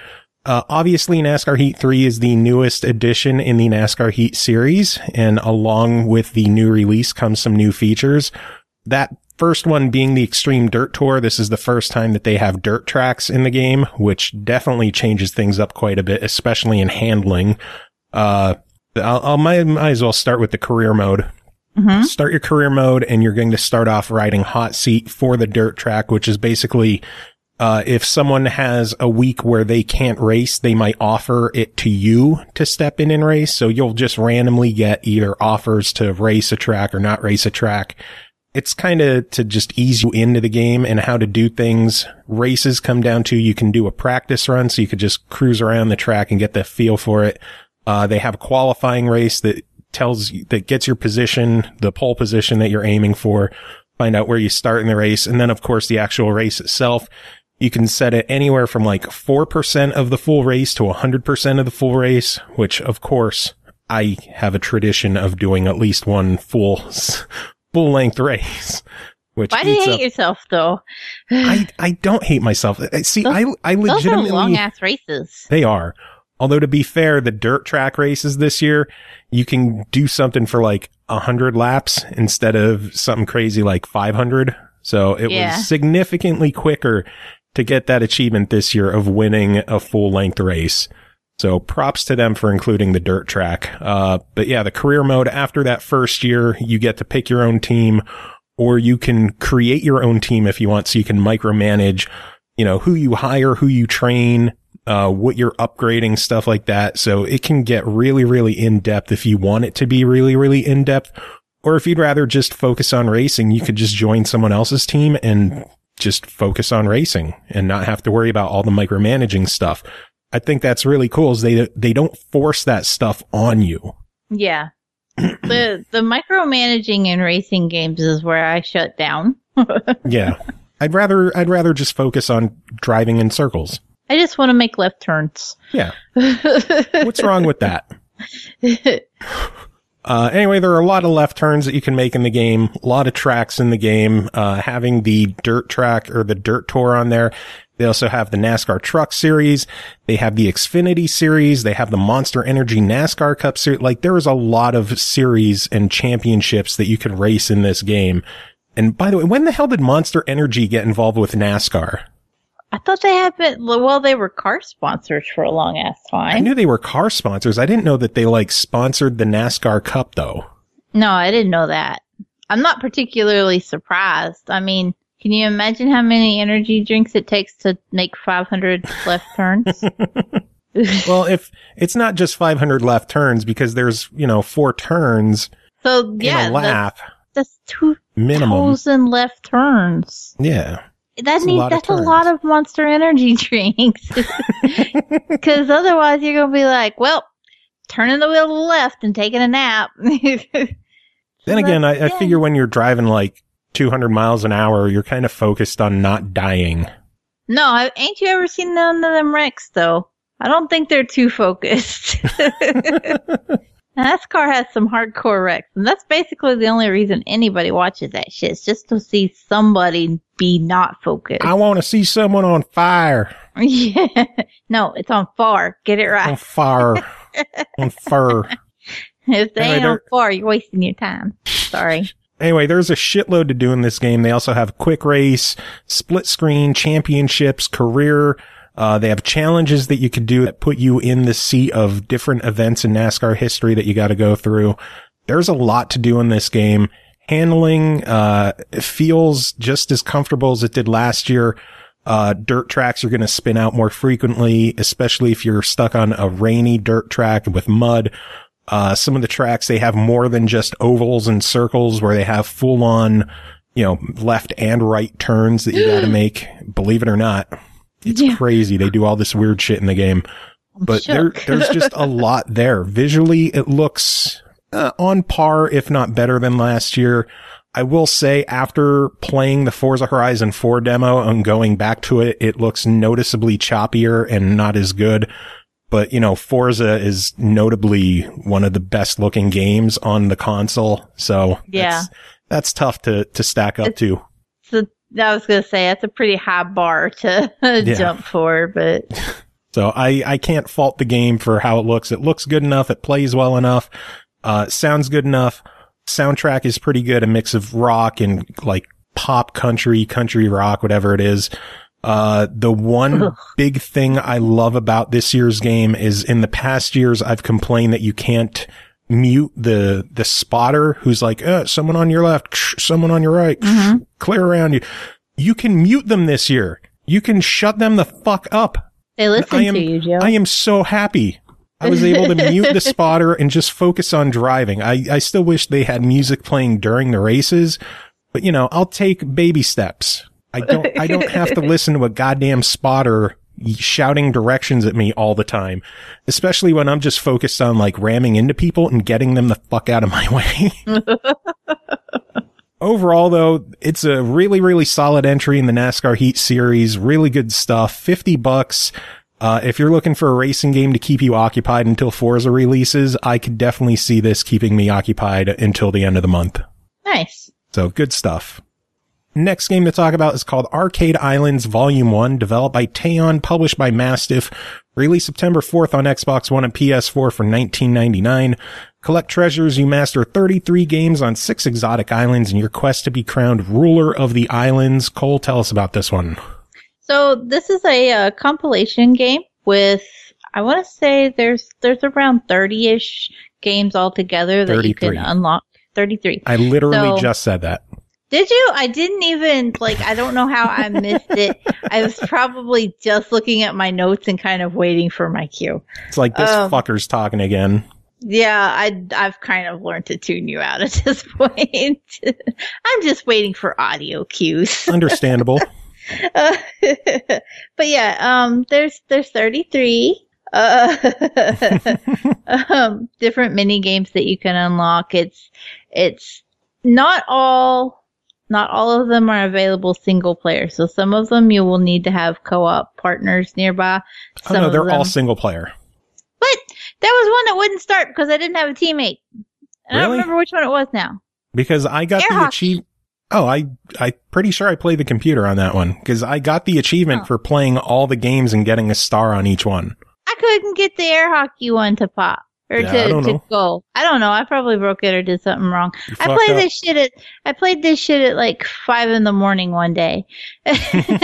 Uh, obviously, NASCAR Heat three is the newest addition in the NASCAR Heat series, and along with the new release comes some new features. That first one being the Extreme Dirt Tour. This is the first time that they have dirt tracks in the game, which definitely changes things up quite a bit, especially in handling. Uh, I'll, I'll might, might as well start with the career mode. Mm-hmm. Start your career mode, and you're going to start off riding hot seat for the dirt track, which is basically Uh, if someone has a week where they can't race, they might offer it to you to step in and race. So you'll just randomly get either offers to race a track or not race a track. It's kind of to just ease you into the game and how to do things. Races come down to you can do a practice run, so you could just cruise around the track and get the feel for it. Uh, they have a qualifying race that tells you, that gets your position, the pole position that you're aiming for, find out where you start in the race. And then, of course, the actual race itself. You can set it anywhere from like four percent of the full race to one hundred percent of the full race, which of course I have a tradition of doing at least one full, full length race. Which Why do you hate up, yourself though? I, I don't hate myself. See, those, I, I legitimately. Those are long ass races. They are. Although to be fair, the dirt track races this year, you can do something for like a hundred laps instead of something crazy like five hundred. So it yeah. was significantly quicker to get that achievement this year of winning a full length race. So props to them for including the dirt track. Uh, but yeah, the career mode after that first year, you get to pick your own team, or you can create your own team if you want. So you can micromanage, you know, who you hire, who you train, uh, what you're upgrading, stuff like that. So it can get really, really in depth if you want it to be really, really in depth. Or if you'd rather just focus on racing, you could just join someone else's team and just focus on racing and not have to worry about all the micromanaging stuff. I think that's really cool is they, they don't force that stuff on you. Yeah. the, the micromanaging in racing games is where I shut down. Yeah. I'd rather, I'd rather just focus on driving in circles. I just want to make left turns. Yeah. What's wrong with that? Uh, anyway, there are a lot of left turns that you can make in the game, a lot of tracks in the game, uh, having the dirt track or the dirt tour on there. They also have the NASCAR Truck Series. They have the Xfinity Series. They have the Monster Energy NASCAR Cup Series. Like, there is a lot of series and championships that you can race in this game. And by the way, when the hell did Monster Energy get involved with NASCAR? I thought they had been, well, they were car sponsors for a long ass time. I knew they were car sponsors. I didn't know that they, like, sponsored the NASCAR Cup, though. No, I didn't know that. I'm not particularly surprised. I mean, can you imagine how many energy drinks it takes to make five hundred left turns? Well, if it's not just five hundred left turns, because there's, you know, four turns so, yeah, in a lap. That's, that's two minimum. thousand left turns. Yeah. That needs, that's a lot of Monster Energy drinks. Because otherwise you're going to be like, well, turning the wheel to the left and taking a nap. Then again, I, I figure when you're driving like two hundred miles an hour, you're kind of focused on not dying. No, I, ain't you ever seen none of them wrecks, though? I don't think they're too focused. NASCAR has some hardcore wrecks, and that's basically the only reason anybody watches that shit. It's just to see somebody be not focused. I want to see someone on fire. Yeah. No, it's on fire. Get it right. On fire. On fur. If they Anyway, ain't on there- fire, you're wasting your time. Sorry. Anyway, there's a shitload to do in this game. They also have quick race, split screen, championships, career. Uh, they have challenges that you could do that put you in the seat of different events in NASCAR history that you got to go through. There's a lot to do in this game. Handling, uh, feels just as comfortable as it did last year. Uh, dirt tracks are going to spin out more frequently, especially if you're stuck on a rainy dirt track with mud. Uh, some of the tracks, they have more than just ovals and circles where they have full on, you know, left and right turns that you got to make. Believe it or not. It's Yeah. crazy. They do all this weird shit in the game, but there, shook. there's just a lot there. Visually, it looks uh, on par, if not better than last year. I will say after playing the Forza Horizon four demo and going back to it, it looks noticeably choppier and not as good. But, you know, Forza is notably one of the best looking games on the console. So Yeah. that's, that's tough to, to stack up It's- to. So I was going to say, that's a pretty high bar to jump for, but So I, I can't fault the game for how it looks. It looks good enough. It plays well enough. Uh, sounds good enough. Soundtrack is pretty good. A mix of rock and like pop country, country rock, whatever it is. Uh, the one big thing I love about this year's game is in the past years, I've complained that you can't mute the, the spotter who's like, uh, someone on your left, someone on your right, mm-hmm. clear around you. You can mute them this year. You can shut them the fuck up. They listen am, to you, Joe. I am so happy. I was able to mute the spotter and just focus on driving. I, I still wish they had music playing during the races, but you know, I'll take baby steps. I don't, I don't have to listen to a goddamn spotter shouting directions at me all the time, especially when I'm just focused on like ramming into people and getting them the fuck out of my way. Overall, though, it's a really, really solid entry in the NASCAR Heat series. Really good stuff. fifty bucks. Uh, if you're looking for a racing game to keep you occupied until Forza releases, I could definitely see this keeping me occupied until the end of the month. Nice. So good stuff. Next game to talk about is called Arcade Islands Volume one, developed by Teon, published by Mastiff, released September fourth on Xbox One and P S four for nineteen ninety-nine. Collect treasures, you master thirty-three games on six exotic islands in your quest to be crowned ruler of the islands. Cole, tell us about this one. So this is a uh, compilation game with, I want to say there's there's around thirty-ish games altogether that you can unlock. thirty-three. I literally so, just said that. Did you? I didn't even, like, I don't know how I missed it. I was probably just looking at my notes and kind of waiting for my cue. It's like, this um, fucker's talking again. Yeah, I, I've kind of learned to tune you out at this point. I'm just waiting for audio cues. Understandable. uh, but yeah, um, there's, there's thirty-three. Uh, um, different mini games that you can unlock. It's, it's not all, not all of them are available single player. So some of them you will need to have co-op partners nearby. Some oh no, they're them, all single player. But there was one that wouldn't start because I didn't have a teammate. I really? don't remember which one it was now. Because I got Air the achievement. Oh, I, I'm pretty sure I played the computer on that one because I got the achievement oh. for playing all the games and getting a star on each one. I couldn't get the air hockey one to pop or yeah, to, I to go. I don't know. I probably broke it or did something wrong. You I played up. this shit at, I played this shit at like five in the morning one day. And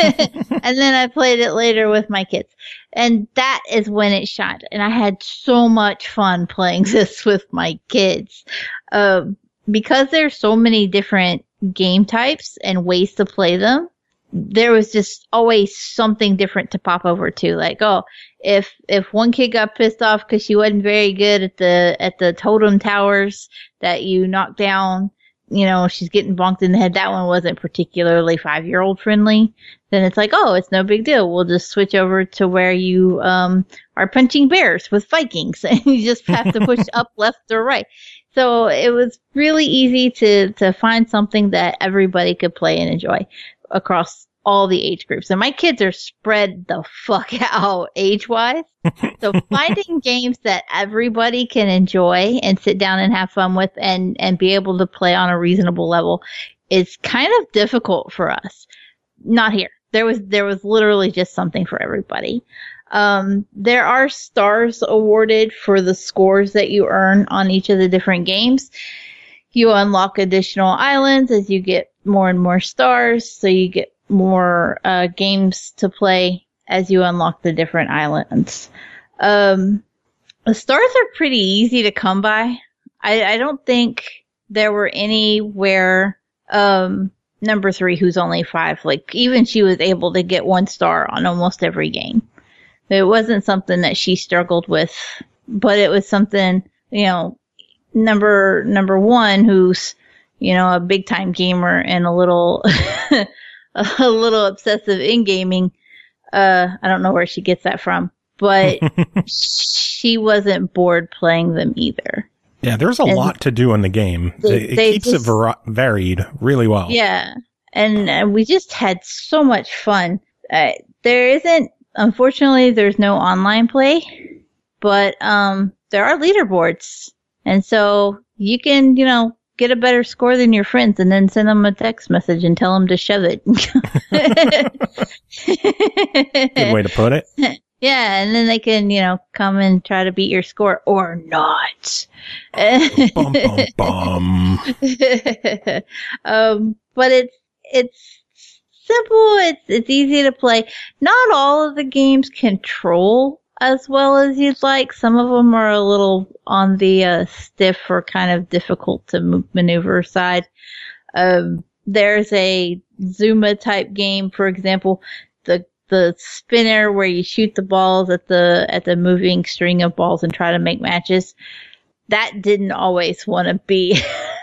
then I played it later with my kids. And that is when it shined. And I had so much fun playing this with my kids. Um, because there's so many different game types and ways to play them, there was just always something different to pop over to. Like, oh, if if one kid got pissed off because she wasn't very good at the at the totem towers that you knocked down, you know, she's getting bonked in the head. That one wasn't particularly five-year-old friendly. Then it's like, oh, it's no big deal. We'll just switch over to where you um are punching bears with Vikings, and you just have to push up, left, or right. So it was really easy to to find something that everybody could play and enjoy across all the age groups. And my kids are spread the fuck out age-wise. So finding games that everybody can enjoy and sit down and have fun with and, and be able to play on a reasonable level is kind of difficult for us. Not here. There was, there was literally just something for everybody. Um, there are stars awarded for the scores that you earn on each of the different games. You unlock additional islands as you get more and more stars, so you get more uh, games to play as you unlock the different islands. Um, the stars are pretty easy to come by. I, I don't think there were any where um, number three, who's only five, like even she was able to get one star on almost every game. It wasn't something that she struggled with, but it was something, you know, number number one, who's, you know, a big time gamer and a little a little obsessive in gaming. Uh, I don't know where she gets that from, but she wasn't bored playing them either. Yeah, there's a and lot to do in the game. They, it they keeps just, it var- varied really well. Yeah, and uh, we just had so much fun. Uh, there isn't, unfortunately, there's no online play, but um, there are leaderboards. And so you can, you know, get a better score than your friends and then send them a text message and tell them to shove it. Good way to put it. Yeah, and then they can, you know, come and try to beat your score or not. Bum, bum, bum. um, but it's it's simple. It's it's easy to play. Not all of the games control as well as you'd like. Some of them are a little on the uh, stiff or kind of difficult to move, maneuver side. Um, there's a Zuma type game, for example. The the spinner where you shoot the balls at the at the moving string of balls and try to make matches. That didn't always want to be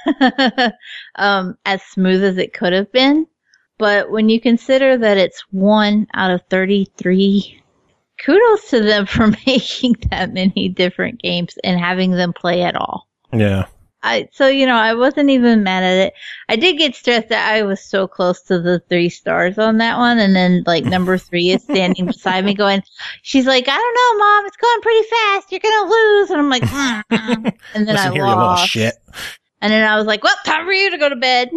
um, as smooth as it could have been. But when you consider that it's one out of thirty-three, kudos to them for making that many different games and having them play at all. Yeah. I, so, you know, I wasn't even mad at it. I did get stressed that I was so close to the three stars on that one. And then, like, number three is standing beside me going, she's like, I don't know, Mom, it's going pretty fast. You're going to lose. And I'm like, mm-hmm. And then Listen I here, lost. you little shit. And then I was like, well, time for you to go to bed.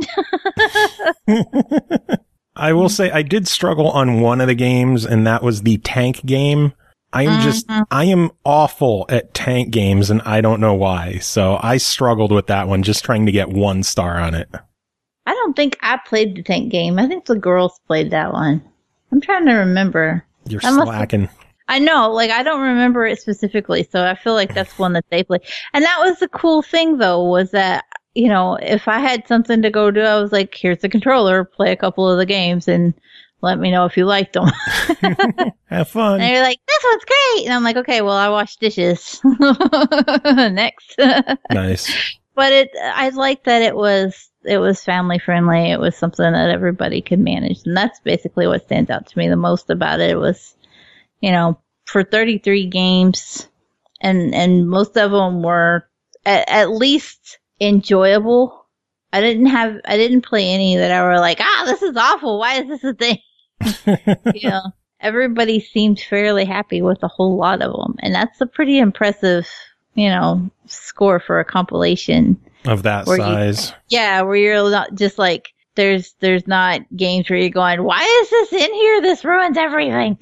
I will say I did struggle on one of the games, and that was the tank game. I am just, Mhm. I am awful at tank games, and I don't know why. So I struggled with that one, just trying to get one star on it. I don't think I played the tank game. I think the girls played that one. I'm trying to remember. You're I must- slacking. I know, like, I don't remember it specifically, so I feel like that's one that they played. And that was the cool thing, though, was that, you know, if I had something to go do, I was like, here's the controller, play a couple of the games, and let me know if you liked them. Have fun. And you're like, this one's great! And I'm like, okay, well, I wash dishes. Next. Nice. But it, I like that it was, it was family friendly. It was something that everybody could manage. And that's basically what stands out to me the most about it. It was, you know, for thirty-three games, and, and most of them were at, at least enjoyable. I didn't have, I didn't play any that I were like, ah, this is awful. Why is this a thing? You know, everybody seemed fairly happy with a whole lot of them. And that's a pretty impressive, you know, score for a compilation. Of that Where you- size. Yeah, where you're not just like, there's, there's not games where you're going, why is this in here? This ruins everything.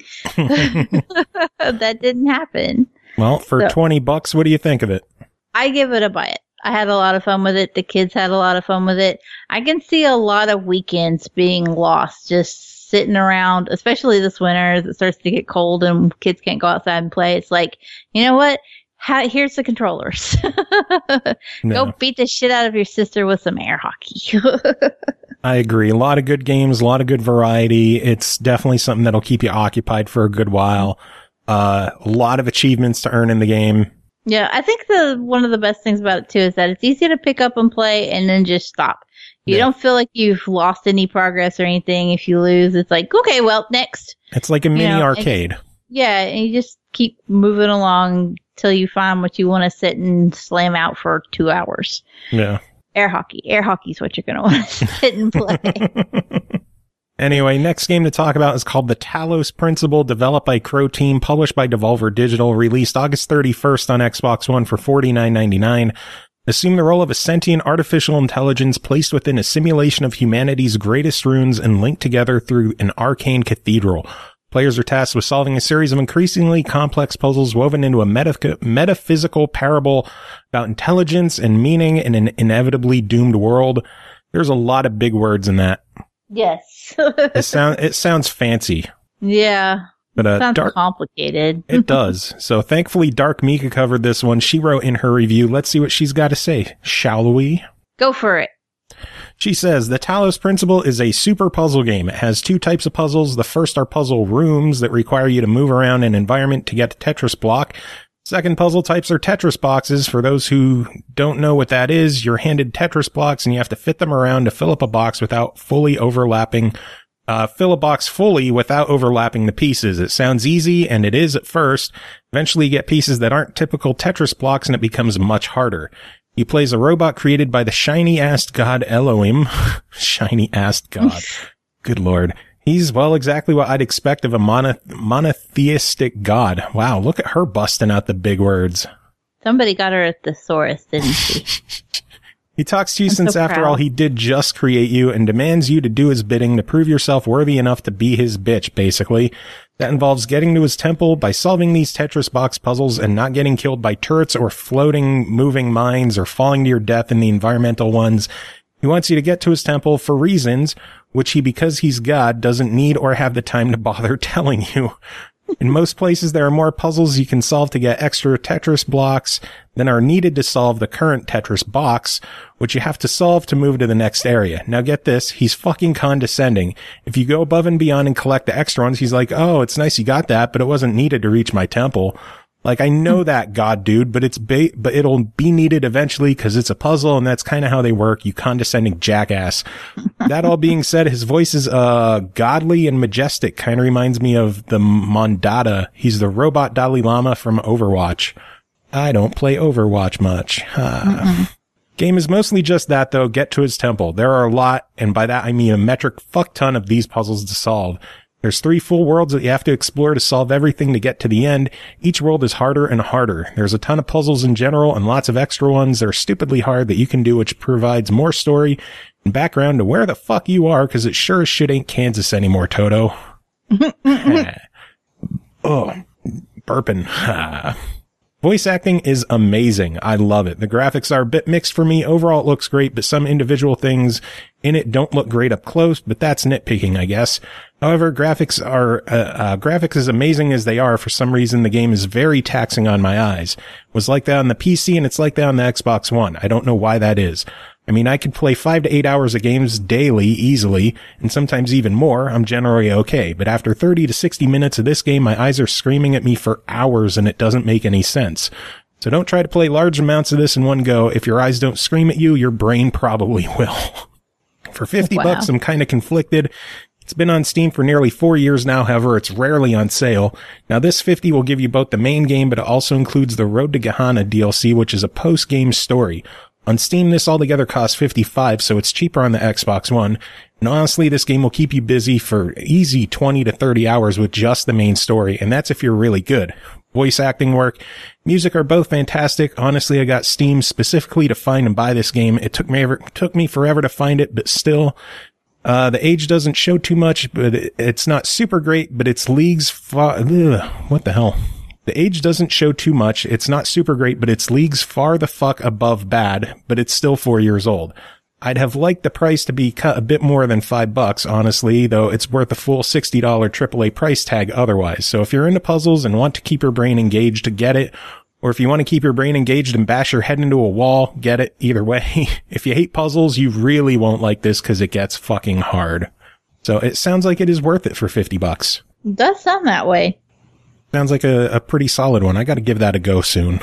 That didn't happen. Well, for So- twenty bucks, what do you think of it? I give it a buy it. I had a lot of fun with it. The kids had a lot of fun with it. I can see a lot of weekends being lost just sitting around, especially this winter as it starts to get cold and kids can't go outside and play. It's like, you know what? How, here's the controllers. No. Go beat the shit out of your sister with some air hockey. I agree. A lot of good games, a lot of good variety. It's definitely something that'll keep you occupied for a good while. Uh, a lot of achievements to earn in the game. Yeah, I think the one of the best things about it too is that it's easy to pick up and play and then just stop. You Yeah. don't feel like you've lost any progress or anything. If you lose, it's like, okay, well, next. It's like a mini know, and- arcade. Yeah, and you just keep moving along till you find what you want to sit and slam out for two hours. Yeah. Air hockey. Air hockey is what you're going to want to sit and play. Anyway, next game to talk about is called The Talos Principle, developed by Crow Team, published by Devolver Digital, released August thirty-first on Xbox One for forty-nine ninety-nine. Assume the role of a sentient artificial intelligence placed within a simulation of humanity's greatest runes and linked together through an arcane cathedral. Players are tasked with solving a series of increasingly complex puzzles woven into a metaph- metaphysical parable about intelligence and meaning in an inevitably doomed world. There's a lot of big words in that. Yes. It sound it sounds fancy, Yeah. but uh, Sounds Dark complicated. it does. So thankfully, Dark Mika covered this one. She wrote in her review. Let's see what she's got to say, shall we? Go for it. She says, the Talos Principle is a super puzzle game. It has two types of puzzles. The first are puzzle rooms that require you to move around an environment to get the Tetris block. Second puzzle types are Tetris boxes. For those who don't know what that is, you're handed Tetris blocks and you have to fit them around to fill up a box without fully overlapping, uh, fill a box fully without overlapping the pieces. It sounds easy, and it is at first. Eventually you get pieces that aren't typical Tetris blocks and it becomes much harder. You play as a robot created by the shiny-assed god Elohim. Shiny-assed god. Good lord. He's, well, exactly what I'd expect of a mono- monotheistic god. Wow, look at her busting out the big words. Somebody got her a thesaurus, didn't she? He talks to you I'm since, so after proud. all, he did just create you and demands you to do his bidding to prove yourself worthy enough to be his bitch, basically. That involves getting to his temple by solving these Tetris box puzzles and not getting killed by turrets or floating, moving mines or falling to your death in the environmental ones. He wants you to get to his temple for reasons which he, because he's God, doesn't need or have the time to bother telling you. In most places, there are more puzzles you can solve to get extra Tetris blocks than are needed to solve the current Tetris box, which you have to solve to move to the next area. Now get this, he's fucking condescending. If you go above and beyond and collect the extra ones, he's like, oh, it's nice you got that, but it wasn't needed to reach my temple. Like, I know that, God dude, but it's ba- but it'll be needed eventually because it's a puzzle, and that's kind of how they work, you condescending jackass. That all being said, his voice is uh godly and majestic. Kind of reminds me of the Mondada. He's the robot Dalai Lama from Overwatch. I don't play Overwatch much. Ah. Game is mostly just that, though. Get to his temple. There are a lot, and by that I mean a metric fuck ton of these puzzles to solve. There's three full worlds that you have to explore to solve everything to get to the end. Each world is harder and harder. There's a ton of puzzles in general and lots of extra ones that are stupidly hard that you can do, which provides more story and background to where the fuck you are, because it sure as shit ain't Kansas anymore, Toto. Oh, burping. Voice acting is amazing. I love it. The graphics are a bit mixed for me. Overall, it looks great, but some individual things in it don't look great up close, but that's nitpicking, I guess. However, graphics are, uh, uh, graphics as amazing as they are, for some reason, the game is very taxing on my eyes. It was like that on the P C, and it's like that on the Xbox One. I don't know why that is. I mean, I could play five to eight hours of games daily, easily, and sometimes even more. I'm generally okay. But after thirty to sixty minutes of this game, my eyes are screaming at me for hours, and it doesn't make any sense. So don't try to play large amounts of this in one go. If your eyes don't scream at you, your brain probably will. For fifty wow. bucks, I'm kind of conflicted. It's been on Steam for nearly four years now. However, it's rarely on sale. Now, this fifty will give you both the main game, but it also includes the Road to Gehenna D L C, which is a post-game story. On Steam, this altogether costs fifty-five dollars, so it's cheaper on the Xbox One. And honestly, this game will keep you busy for easy twenty to thirty hours with just the main story, and that's if you're really good. Voice acting work, music are both fantastic. Honestly, I got Steam specifically to find and buy this game. It took me ever, took me forever to find it, but still, uh, the age doesn't show too much, but it, it's not super great, but it's leagues far, ugh, what the hell? The age doesn't show too much. It's not super great, but it's leagues far the fuck above bad, but it's still four years old. I'd have liked the price to be cut a bit more than five bucks, honestly, though it's worth a full sixty dollars triple A price tag otherwise. So if you're into puzzles and want to keep your brain engaged, to get it. Or if you want to keep your brain engaged and bash your head into a wall, get it. Either way, if you hate puzzles, you really won't like this because it gets fucking hard. So it sounds like it is worth it for fifty bucks. It does sound that way. Sounds like a, a pretty solid one. I got to give that a go soon.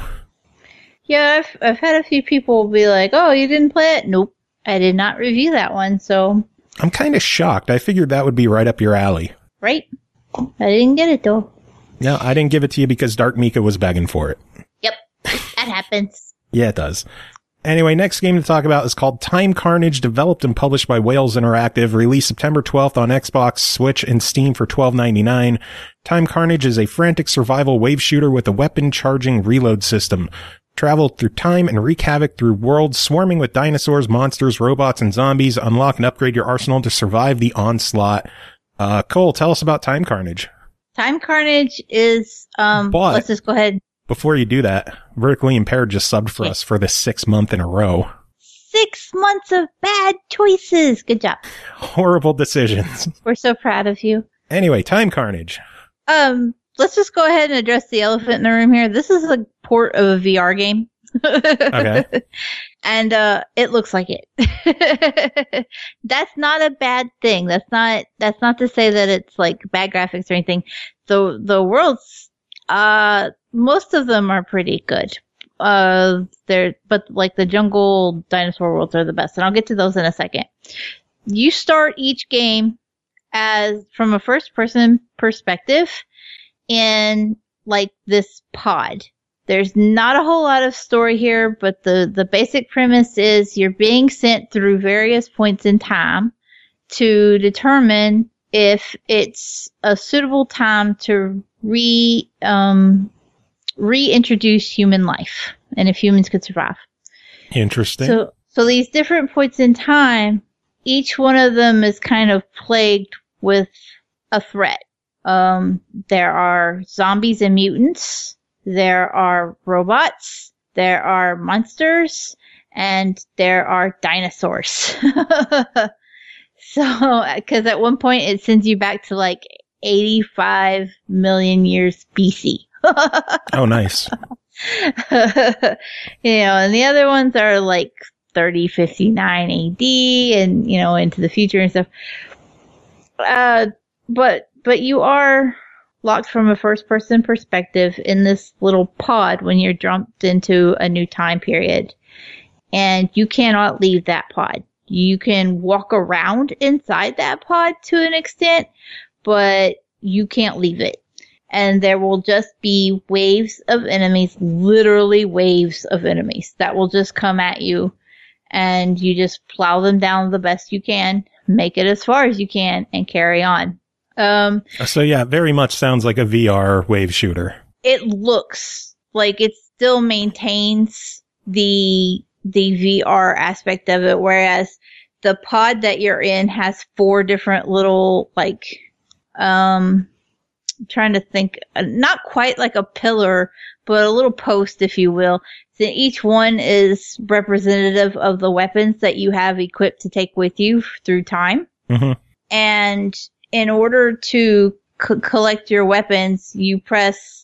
Yeah, I've, I've had a few people be like, oh, you didn't play it? Nope. I did not review that one, so. I'm kind of shocked. I figured that would be right up your alley. Right. I didn't get it, though. No, I didn't give it to you because Dark Mika was begging for it. Yep. That happens. Yeah, it does. Anyway, next game to talk about is called Time Carnage, developed and published by Wales Interactive, released September twelfth on Xbox, Switch, and Steam for twelve ninety-nine. Time Carnage is a frantic survival wave shooter with a weapon charging reload system. Travel through time and wreak havoc through worlds swarming with dinosaurs, monsters, robots, and zombies. Unlock and upgrade your arsenal to survive the onslaught. Uh, Cole, tell us about Time Carnage. Time Carnage is, um, but let's just go ahead. Before you do that, Vertically Impaired just subbed for us for the sixth month in a row. Six months of bad choices. Good job. Horrible decisions. We're so proud of you. Anyway, Time Carnage. Um, let's just go ahead and address the elephant in the room here. This is a port of a V R game. Okay. And uh it looks like it. That's not a bad thing. That's not that's not to say that it's like bad graphics or anything. The the worlds uh most of them are pretty good. Uh they're but like the jungle dinosaur worlds are the best, and I'll get to those in a second. You start each game as from a first person perspective in like this pod. There's not a whole lot of story here, but the, the basic premise is you're being sent through various points in time to determine if it's a suitable time to re um, reintroduce human life and if humans could survive. Interesting. So, so these different points in time, each one of them is kind of plagued with a threat. Um, there are zombies and mutants. There are robots. There are monsters. And there are dinosaurs. So, because at one point it sends you back to like eighty-five million years B C. Oh, nice. You know, and the other ones are like thirty fifty-nine A D and, you know, into the future and stuff. Uh, but, but you are locked from a first person perspective in this little pod when you're jumped into a new time period. And you cannot leave that pod. You can walk around inside that pod to an extent, but you can't leave it. And there will just be waves of enemies, literally waves of enemies that will just come at you. And you just plow them down the best you can, make it as far as you can, and carry on. Um, so yeah, very much sounds like a V R wave shooter. It looks like it still maintains the the V R aspect of it, whereas the pod that you're in has four different little, like, um, I'm trying to think, uh, not quite like a pillar, but a little post, if you will. So each one is representative of the weapons that you have equipped to take with you through time. Mm-hmm. And in order to c- collect your weapons, you press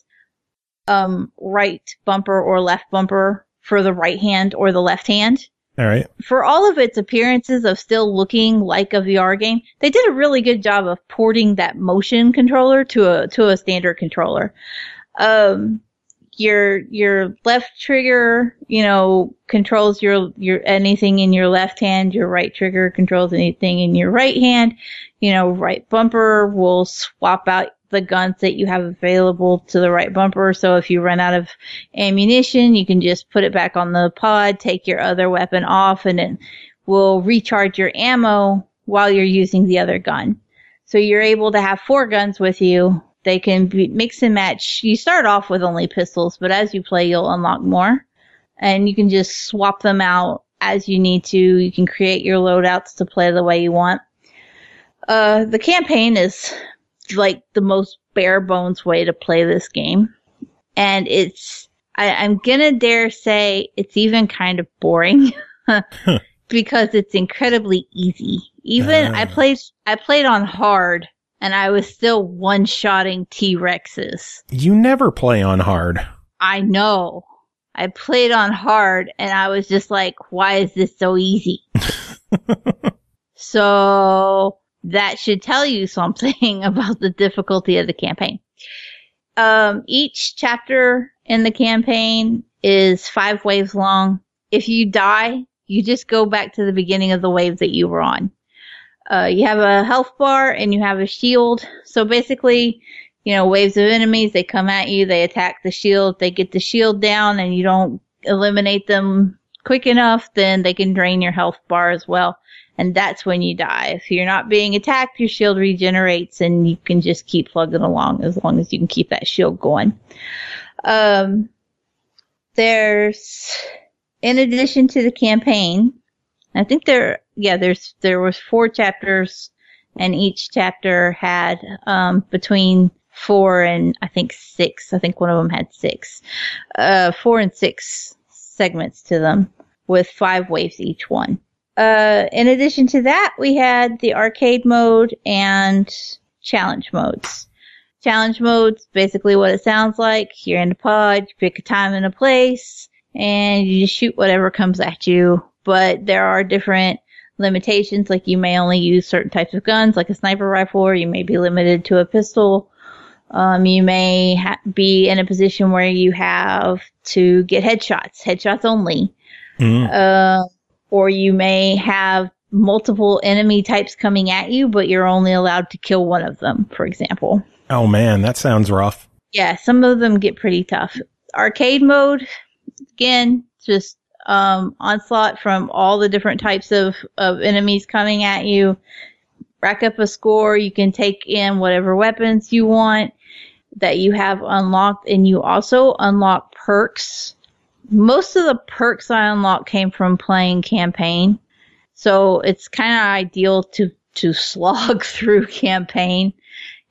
um, right bumper or left bumper for the right hand or the left hand. All right. For all of its appearances of still looking like a V R game, they did a really good job of porting that motion controller to a to a standard controller. Um, your your left trigger, you know, controls your your anything in your left hand. Your right trigger controls anything in your right hand. You know, right bumper will swap out the guns that you have available to the right bumper. So if you run out of ammunition, you can just put it back on the pod, take your other weapon off, and it will recharge your ammo while you're using the other gun. So you're able to have four guns with you. They can be mix and match. You start off with only pistols, but as you play, you'll unlock more. And you can just swap them out as you need to. You can create your loadouts to play the way you want. Uh, the campaign is like the most bare bones way to play this game. And it's, I, I'm gonna dare say it's even kind of boring because it's incredibly easy. Even uh. I played, I played on hard and I was still one-shotting T-Rexes. You never play on hard. I know. I played on hard and I was just like, why is this so easy? So that should tell you something about the difficulty of the campaign. Um, each chapter in the campaign is five waves long. If you die, you just go back to the beginning of the wave that you were on. Uh, you have a health bar and you have a shield. So basically, you know, waves of enemies, they come at you, they attack the shield, they get the shield down and you don't eliminate them quick enough, then they can drain your health bar as well. And that's when you die. If you're not being attacked, your shield regenerates and you can just keep plugging along as long as you can keep that shield going. Um, there's, in addition to the campaign, I think there, yeah, there's, there was four chapters and each chapter had, um, between four and I think six. I think one of them had six, uh, four and six segments to them with five waves each one. Uh, in addition to that, we had the arcade mode and challenge modes. Challenge modes, basically what it sounds like. You're in a pod, you pick a time and a place, and you just shoot whatever comes at you. But there are different limitations, like you may only use certain types of guns, like a sniper rifle, or you may be limited to a pistol. Um, you may ha- be in a position where you have to get headshots, headshots only. Mm. Uh, Or you may have multiple enemy types coming at you, but you're only allowed to kill one of them, for example. Oh man, that sounds rough. Yeah, some of them get pretty tough. Arcade mode, again, just um, onslaught from all the different types of, of enemies coming at you. Rack up a score. You can take in whatever weapons you want that you have unlocked, and you also unlock perks. Most of the perks I unlocked came from playing campaign. So it's kind of ideal to, to slog through campaign.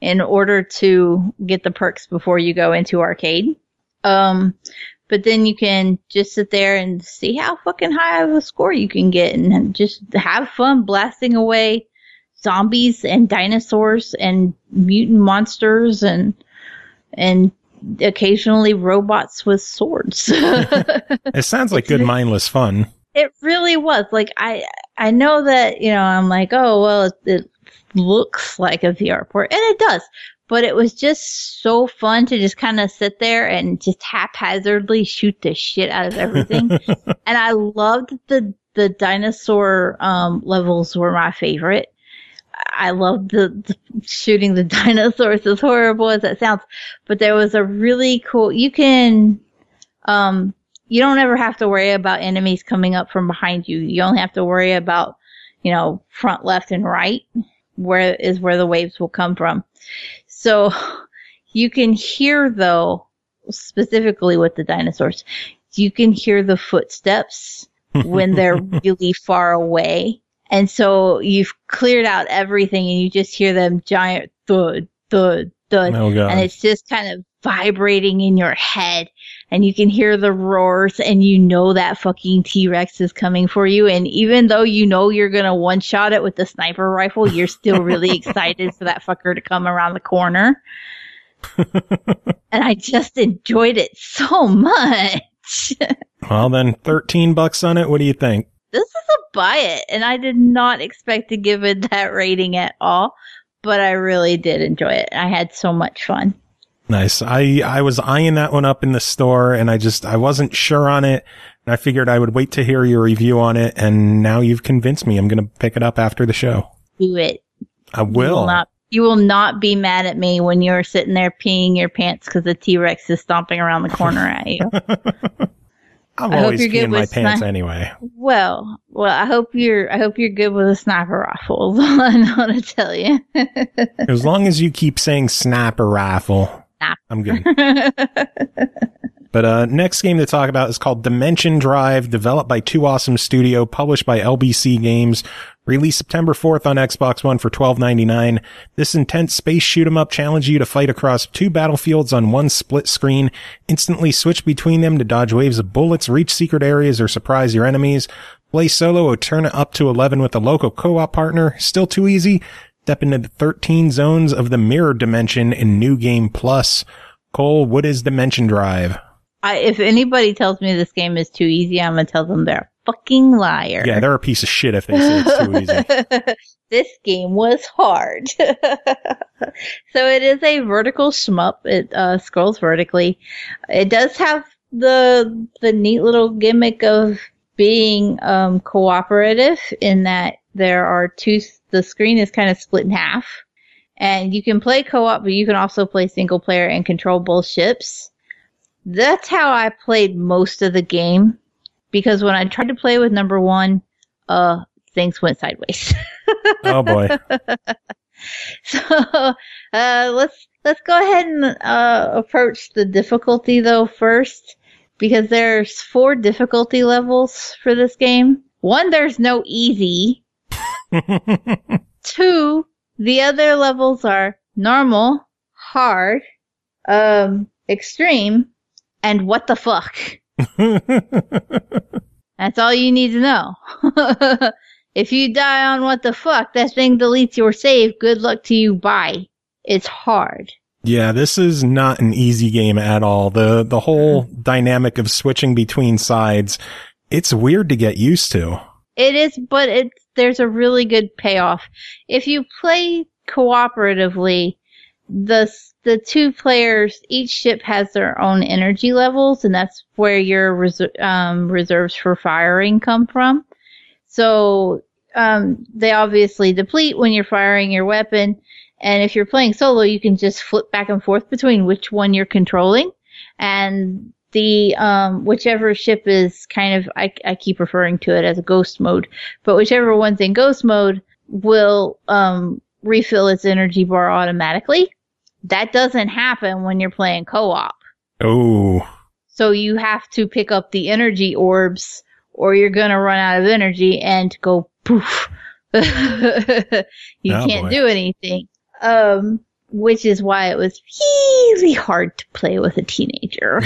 in order to get the perks before you go into arcade. Um, but then you can just sit there and see how fucking high of a score you can get and just have fun blasting away zombies and dinosaurs and mutant monsters and and occasionally robots with swords. It sounds like good mindless fun. It really was. Like, I I know that, you know, I'm like, oh, well, it, it looks like a V R port. And it does. But it was just so fun to just kind of sit there and just haphazardly shoot the shit out of everything. And I loved the, the dinosaur um, levels were my favorite. I loved the, the shooting the dinosaurs, as horrible as that sounds. But there was a really cool, you can, um, you don't ever have to worry about enemies coming up from behind you. You only have to worry about, you know, front, left, and right, where is where the waves will come from. So you can hear, though, specifically with the dinosaurs, you can hear the footsteps when they're really far away. And so you've cleared out everything and you just hear them giant thud, thud, thud. Oh, God. And it's just kind of vibrating in your head. And you can hear the roars and you know that fucking T-Rex is coming for you. And even though you know you're going to one-shot it with the sniper rifle, you're still really excited for that fucker to come around the corner. And I just enjoyed it so much. Well, then thirteen bucks on it. What do you think? This is a buy it, and I did not expect to give it that rating at all, but I really did enjoy it. I had so much fun. Nice. I, I was eyeing that one up in the store, and I just, I wasn't sure on it, and I figured I would wait to hear your review on it, and now you've convinced me. I'm going to pick it up after the show. Do it. I will. You will not, you will not be mad at me when you're sitting there peeing your pants because the T-Rex is stomping around the corner at you. I'm I always hope you're peeing good my with pants sni- anyway. Well, well, I hope you're. I hope you're good with a sniper rifle. Is all I know to tell you. As long as you keep saying sniper rifle, Snap. I'm good. But uh, next game to talk about is called Dimension Drive, developed by Two Awesome Studio, published by L B C Games, released September fourth on Xbox One for twelve ninety-nine. This intense space shoot 'em up challenges you to fight across two battlefields on one split screen, instantly switch between them to dodge waves of bullets, reach secret areas, or surprise your enemies. Play solo or turn it up to eleven with a local co-op partner. Still too easy? Step into the thirteen zones of the Mirror Dimension in New Game Plus. Cole, what is Dimension Drive? I, if anybody tells me this game is too easy, I'm gonna tell them they're a fucking liar. Yeah, they're a piece of shit if they say it's too easy. This game was hard. So it is a vertical shmup. It uh, scrolls vertically. It does have the the neat little gimmick of being um, cooperative in that there are two. The screen is kind of split in half, and you can play co-op, but you can also play single player and control both ships. That's how I played most of the game, because when I tried to play with number one, uh, things went sideways. Oh boy. So, uh, let's, let's go ahead and, uh, approach the difficulty though first, because there's four difficulty levels for this game. One, there's no easy. Two, the other levels are normal, hard, um, extreme, and what the fuck. That's all you need to know. If you die on what the fuck, that thing deletes your save. Good luck to you. Bye. It's hard. Yeah, this is not an easy game at all. The the whole dynamic of switching between sides, it's weird to get used to. It is, but it's, there's a really good payoff. If you play cooperatively, the the two players, each ship has their own energy levels, and that's where your reser- um, reserves for firing come from. So um, they obviously deplete when you're firing your weapon, and if you're playing solo, you can just flip back and forth between which one you're controlling, and the um, whichever ship is kind of, I, I keep referring to it as a ghost mode, but whichever one's in ghost mode will um, refill its energy bar automatically. That doesn't happen when you're playing co-op. Oh. So you have to pick up the energy orbs or you're going to run out of energy and go poof. You Oh, can't boy. do anything. Um, which is why it was really hard to play with a teenager.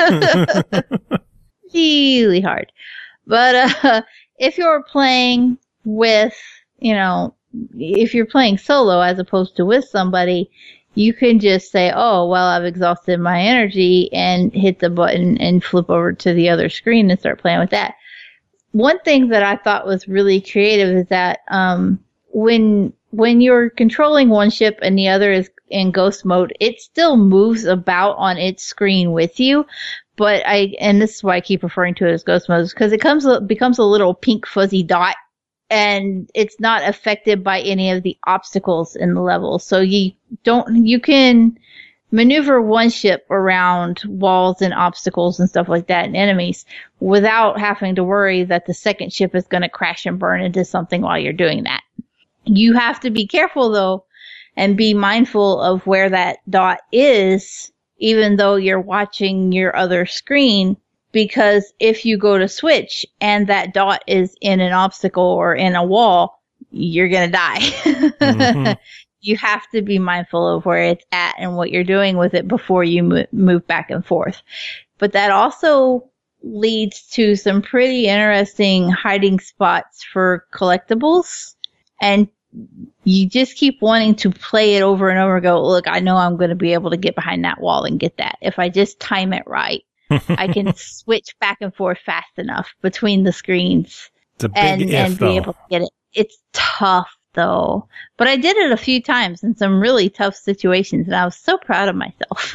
Really hard. But uh, if you're playing with, you know, if you're playing solo as opposed to with somebody, you can just say, oh, well, I've exhausted my energy, and hit the button and flip over to the other screen and start playing with that. One thing that I thought was really creative is that um, when when you're controlling one ship and the other is in ghost mode, it still moves about on its screen with you. But I, and this is why I keep referring to it as ghost mode, because it comes becomes a little pink fuzzy dot, and it's not affected by any of the obstacles in the level. So you don't, you can maneuver one ship around walls and obstacles and stuff like that and enemies without having to worry that the second ship is going to crash and burn into something while you're doing that. You have to be careful though, and be mindful of where that dot is, even though you're watching your other screen, because if you go to switch and that dot is in an obstacle or in a wall, you're going to die. Mm-hmm. You have to be mindful of where it's at and what you're doing with it before you mo- move back and forth. But that also leads to some pretty interesting hiding spots for collectibles. And you just keep wanting to play it over and over and go, look, I know I'm going to be able to get behind that wall and get that. If I just time it right, I can switch back and forth fast enough between the screens it's a big and, if, and be though. able to get it. It's tough though, but I did it a few times in some really tough situations, and I was so proud of myself.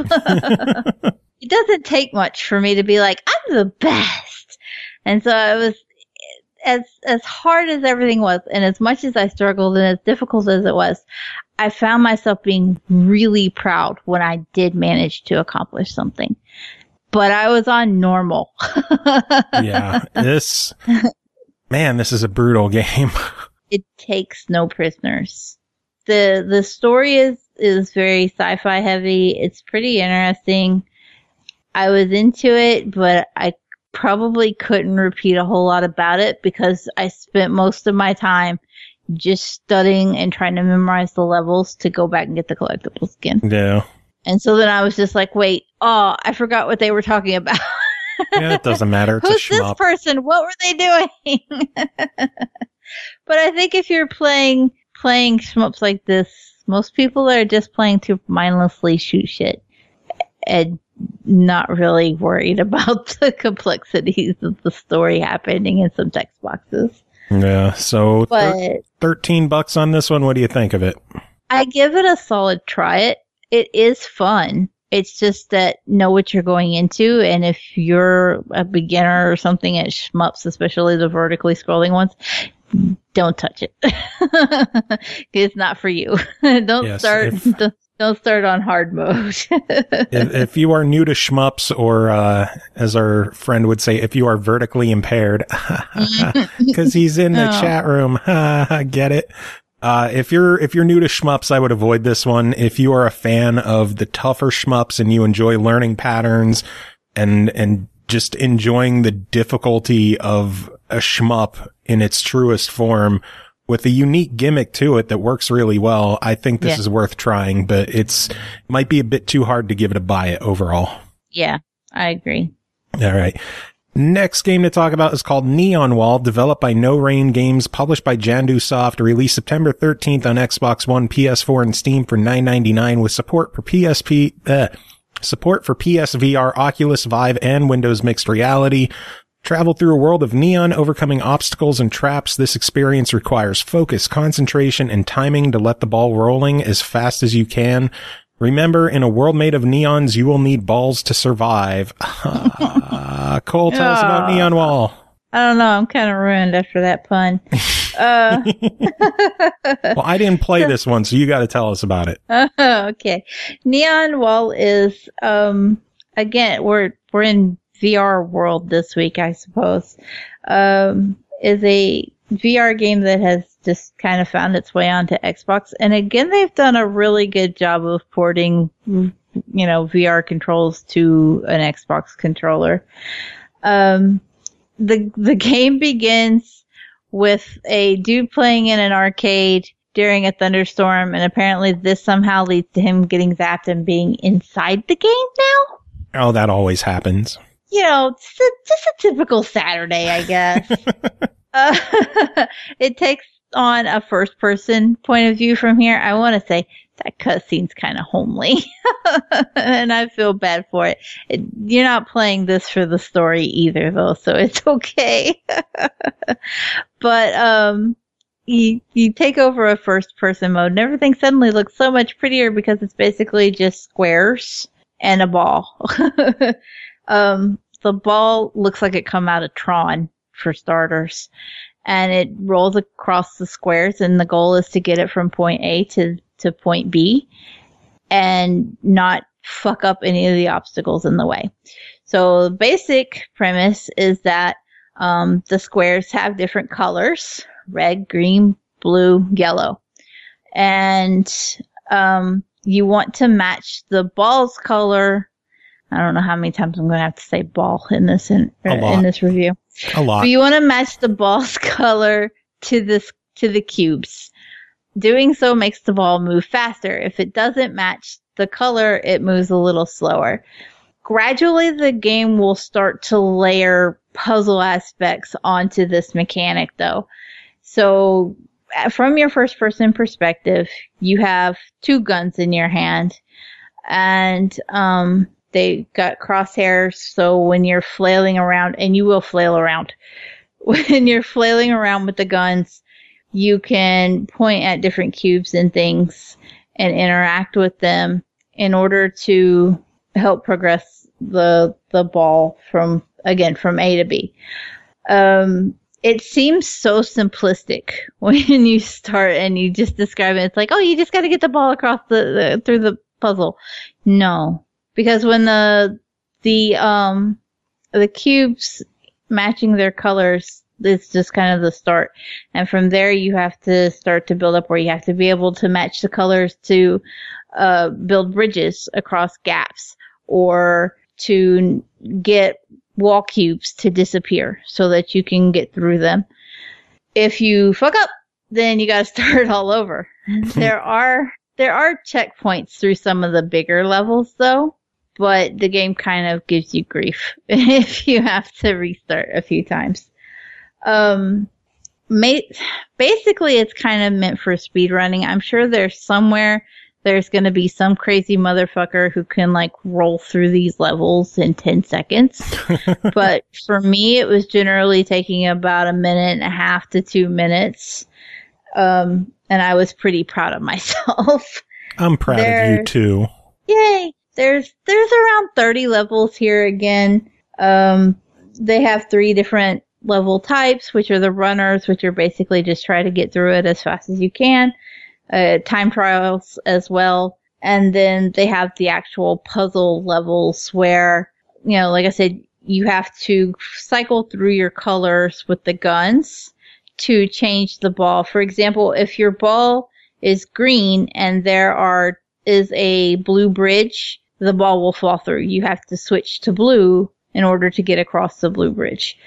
It doesn't take much for me to be like, I'm the best. And so I was, as as hard as everything was, and as much as I struggled and as difficult as it was, I found myself being really proud when I did manage to accomplish something. But I was on normal. Yeah, this, man, this is a brutal game. It takes no prisoners. The the story is, is very sci-fi heavy. It's pretty interesting. I was into it, but I probably couldn't repeat a whole lot about it because I spent most of my time just studying and trying to memorize the levels to go back and get the collectibles again. Yeah. And so then I was just like, wait, oh, I forgot what they were talking about. Yeah, it doesn't matter. It's Who's a this shmup. person? What were they doing? But I think if you're playing playing shmups like this, most people are just playing to mindlessly shoot shit and not really worried about the complexities of the story happening in some text boxes. Yeah, so But thir- thirteen bucks on this one. What do you think of it? I give it a solid try. It it is fun. It's just that know what you're going into, and if you're a beginner or something at shmups, especially the vertically scrolling ones, don't touch it. It's not for you. Don't Yes, start. if- Don't, don't start on hard mode. if, if you are new to shmups, or uh, as our friend would say, if you are vertically impaired, because he's in the Oh. chat room, get it? Uh, if you're if you're new to shmups, I would avoid this one. If you are a fan of the tougher shmups and you enjoy learning patterns and and just enjoying the difficulty of a shmup in its truest form, with a unique gimmick to it that works really well, I think this Yeah. is worth trying, but it's might be a bit too hard to give it a buy it overall. Yeah, I agree. All right. Next game to talk about is called Neon Wall, developed by No Rain Games, published by Jandu Soft, released September thirteenth on Xbox One, P S four, and Steam for nine ninety-nine with support for P S P, uh, support for P S V R, Oculus, Vive, and Windows Mixed Reality. Travel through a world of neon, overcoming obstacles and traps. This experience requires focus, concentration, and timing to let the ball rolling as fast as you can. Remember, in a world made of neons, you will need balls to survive. Cole, tell us about Neon Wall. I don't know. I'm kind of ruined after that pun. Uh, Well, I didn't play this one, so you got to tell us about it. okay. Neon Wall is, um, again, we're, we're in V R world this week, I suppose. Um, is a V R game that has just kind of found its way onto Xbox. And again, they've done a really good job of porting, you know, V R controls to an Xbox controller. Um, the, the game begins with a dude playing in an arcade during a thunderstorm, and apparently this somehow leads to him getting zapped and being inside the game now. Oh, that always happens. You know, it's a, just a typical Saturday, I guess. uh, it takes on a first-person point of view from here. I want to say that cutscene's kind of homely, and I feel bad for it. it. You're not playing this for the story either, though, so it's okay. But um, you you take over a first-person mode, and everything suddenly looks so much prettier because it's basically just squares and a ball. um, the ball looks like it come out of Tron, for starters. And it rolls across the squares, and the goal is to get it from point A to, to point B and not fuck up any of the obstacles in the way. So the basic premise is that um, the squares have different colors: red, green, blue, yellow. And um, you want to match the ball's color. I don't know how many times I'm going to have to say ball in this in, in this review. A lot. But you want to match the ball's color to this to the cubes. Doing so makes the ball move faster. If it doesn't match the color, it moves a little slower. Gradually, the game will start to layer puzzle aspects onto this mechanic, though. So, from your first-person perspective, you have two guns in your hand, and um. They got crosshairs, so when you're flailing around, and you will flail around, when you're flailing around with the guns, you can point at different cubes and things and interact with them in order to help progress the the ball from, again, from A to B. Um, it seems so simplistic when you start and you just describe it. It's like, oh, you just got to get the ball across the, the through the puzzle. No. Because when the the um the cubes matching their colors, it's just kind of the start, and from there you have to start to build up where you have to be able to match the colors to uh, build bridges across gaps, or to get wall cubes to disappear so that you can get through them. If you fuck up, then you got to start all over. there are there are checkpoints through some of the bigger levels, though. But the game kind of gives you grief if you have to restart a few times. Um, ma- basically, it's kind of meant for speedrunning. I'm sure there's somewhere there's going to be some crazy motherfucker who can like roll through these levels in ten seconds. But for me, it was generally taking about a minute and a half to two minutes. Um, and I was pretty proud of myself. I'm proud there, of you too. Yay! There's there's around thirty levels here again. Um, they have three different level types, which are the runners, which are basically just try to get through it as fast as you can. Uh, time trials as well. And then they have the actual puzzle levels where, you know, like I said, you have to cycle through your colors with the guns to change the ball. For example, if your ball is green and there are is a blue bridge, the ball will fall through. You have to switch to blue in order to get across the blue bridge.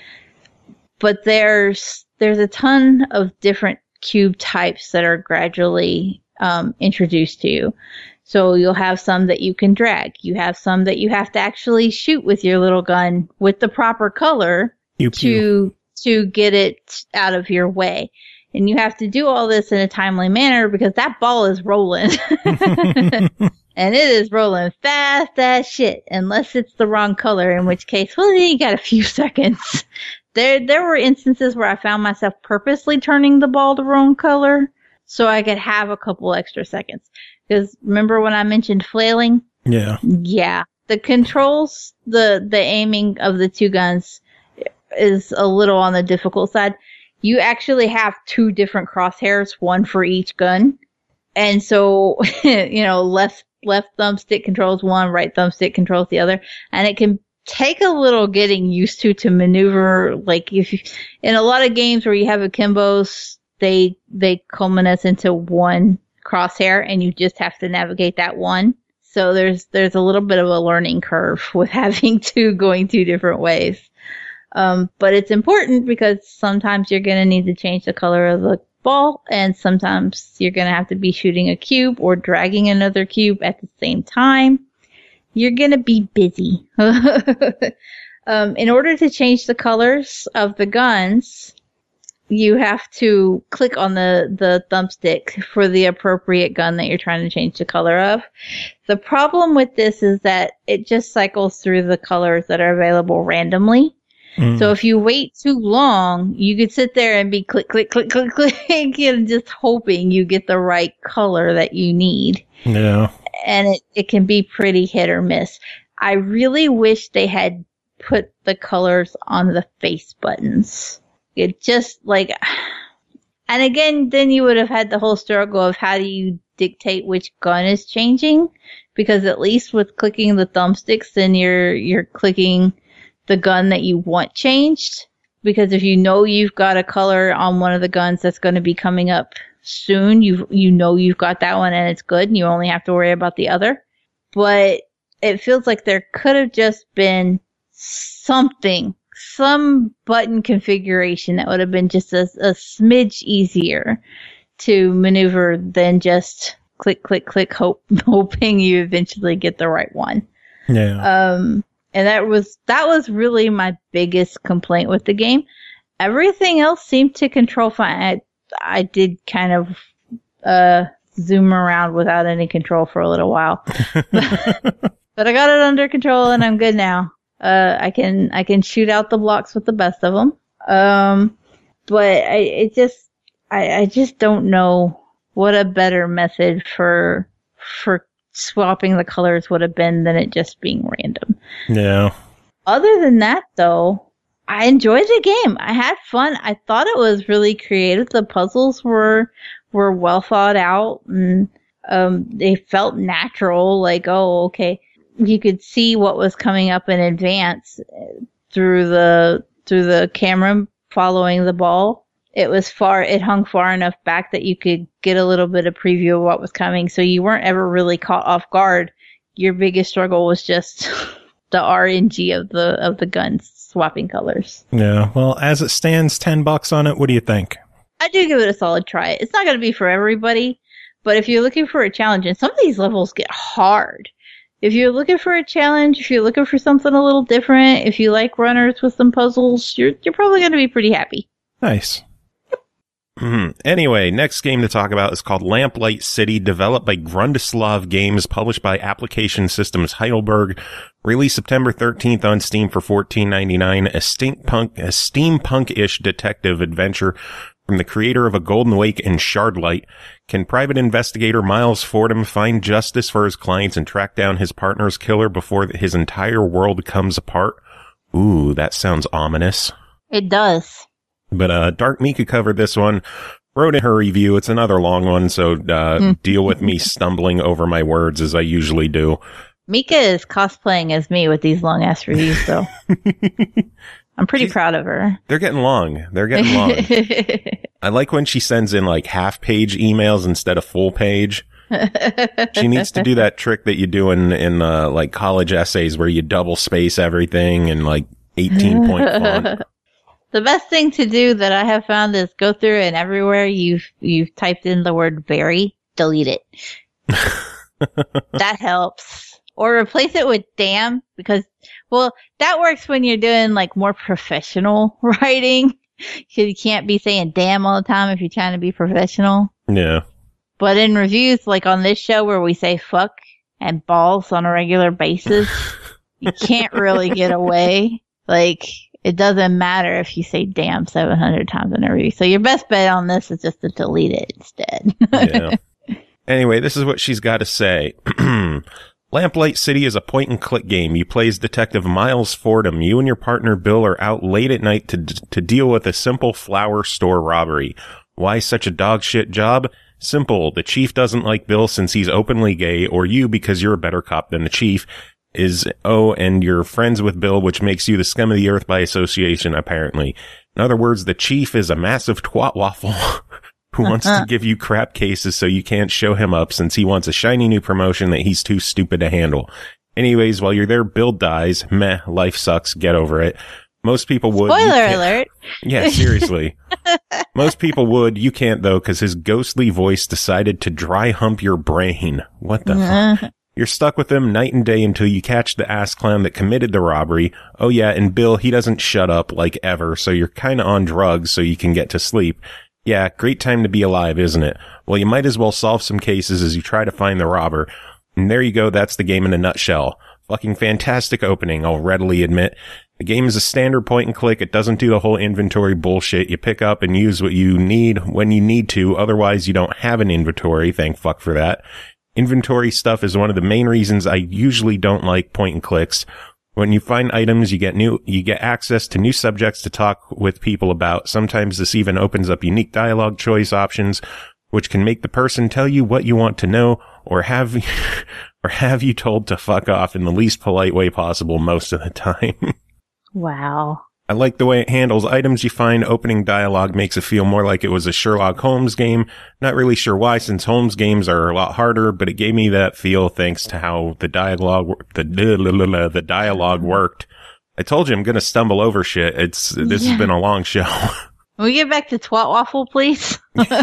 But there's there's a ton of different cube types that are gradually um, introduced to you. So you'll have some that you can drag. You have some that you have to actually shoot with your little gun with the proper color pew, pew. to to get it out of your way. And you have to do all this in a timely manner because that ball is rolling. And it is rolling fast as shit, unless it's the wrong color, in which case, well, then you got a few seconds. There there were instances where I found myself purposely turning the ball the wrong color so I could have a couple extra seconds. Because remember when I mentioned flailing? Yeah. Yeah. The controls, the, the aiming of the two guns is a little on the difficult side. You actually have two different crosshairs, one for each gun. And so, you know, left left thumbstick controls one, right thumbstick controls the other. And it can take a little getting used to to maneuver. Like if you, in a lot of games where you have akimbos, they they culminate into one crosshair and you just have to navigate that one. So there's there's a little bit of a learning curve with having two going two different ways. Um, but it's important because sometimes you're going to need to change the color of the ball, and sometimes you're going to have to be shooting a cube or dragging another cube at the same time. You're going to be busy. um, in order to change the colors of the guns, you have to click on the, the thumbstick for the appropriate gun that you're trying to change the color of. The problem with this is that it just cycles through the colors that are available randomly. Mm. So if you wait too long, you could sit there and be click, click, click, click, click, and just hoping you get the right color that you need. Yeah. And it, it can be pretty hit or miss. I really wish they had put the colors on the face buttons. It just like, and again, then you would have had the whole struggle of how do you dictate which gun is changing? Because at least with clicking the thumbsticks, then you're, you're clicking the gun that you want changed. Because if you know you've got a color on one of the guns that's going to be coming up soon, you you know you've got that one and it's good and you only have to worry about the other. But it feels like there could have just been something, some button configuration that would have been just a, a smidge easier to maneuver than just click, click, click, hope, hoping you eventually get the right one. Yeah. Um, and that was, that was really my biggest complaint with the game. Everything else seemed to control fine. I, I did kind of, uh, zoom around without any control for a little while, but, but I got it under control and I'm good now. Uh, I can, I can shoot out the blocks with the best of them. Um, but I, it just, I, I just don't know what a better method for, for swapping the colors would have been than it just being random. Yeah. Other than that, though, I enjoyed the game. I had fun. I thought it was really creative. The puzzles were were well thought out, and um, they felt natural. Like, oh, okay, you could see what was coming up in advance through the through the camera following the ball. It was far. It hung far enough back that you could get a little bit of preview of what was coming, so you weren't ever really caught off guard. Your biggest struggle was just the R N G of the of the guns swapping colors. Yeah. Well, as it stands, ten bucks on it. What do you think? I do give it a solid try. It's not going to be for everybody, but if you're looking for a challenge, and some of these levels get hard. If you're looking for a challenge, if you're looking for something a little different, if you like runners with some puzzles, you're you're probably going to be pretty happy. Nice. Mm-hmm. Anyway, next game to talk about is called Lamplight City, developed by Grundislav Games, published by Application Systems Heidelberg, released September thirteenth on Steam for fourteen ninety-nine. A steampunk, a steampunk-ish detective adventure from the creator of A Golden Wake and Shardlight. Can private investigator Miles Fordham find justice for his clients and track down his partner's killer before his entire world comes apart? Ooh, that sounds ominous. It does. But uh, Dark Mika covered this one, wrote in her review. It's another long one, so uh, mm. deal with me stumbling over my words as I usually do. Mika is cosplaying as me with these long-ass reviews, though. I'm pretty She's, proud of her. They're getting long. They're getting long. I like when she sends in, like, half-page emails instead of full-page. She needs to do that trick that you do in, in uh, like, college essays where you double-space everything and, like, eighteen-point font. The best thing to do that I have found is go through and everywhere you've you've typed in the word very, delete it. That helps. Or replace it with damn, because, well, that works when you're doing like more professional writing. Because you can't be saying damn all the time if you're trying to be professional. Yeah. But in reviews, like on this show where we say fuck and balls on a regular basis, you can't really get away. Like, it doesn't matter if you say damn seven hundred times in a review. So your best bet on this is just to delete it instead. Yeah. Anyway, this is what she's got to say. Lamplight City is a point-and-click game. You play as Detective Miles Fordham. You and your partner Bill are out late at night to to deal with a simple flower store robbery. Why such a dog-shit job? Simple. The chief doesn't like Bill since he's openly gay, or you because you're a better cop than the chief. Is, oh, and you're friends with Bill, which makes you the scum of the earth by association, apparently. In other words, the chief is a massive twat waffle who wants to give you crap cases so you can't show him up since he wants a shiny new promotion that he's too stupid to handle. Anyways, while you're there, Bill dies. Meh, life sucks. Get over it. Most people would. Spoiler alert. Yeah, seriously. Most people would. You can't, though, because his ghostly voice decided to dry hump your brain. What the uh-huh. fuck? You're stuck with him night and day until you catch the ass clown that committed the robbery. Oh, yeah, and Bill, he doesn't shut up, like, ever, so you're kind of on drugs so you can get to sleep. Yeah, great time to be alive, isn't it? Well, you might as well solve some cases as you try to find the robber. And there you go, that's the game in a nutshell. Fucking fantastic opening, I'll readily admit. The game is a standard point and click. It doesn't do the whole inventory bullshit. You pick up and use what you need when you need to. Otherwise, you don't have an inventory. Thank fuck for that. Inventory stuff is one of the main reasons I usually don't like point and clicks. When you find items, you get new, you get access to new subjects to talk with people about. Sometimes this even opens up unique dialogue choice options, which can make the person tell you what you want to know or have, or have you told to fuck off in the least polite way possible most of the time. Wow. I like the way it handles items you find. Opening dialogue makes it feel more like it was a Sherlock Holmes game. Not really sure why, since Holmes games are a lot harder, but it gave me that feel thanks to how the dialogue, the, the dialogue worked. I told you I'm going to stumble over shit. It's, this yeah. has been a long show. Can we get back to Twat Waffle, please?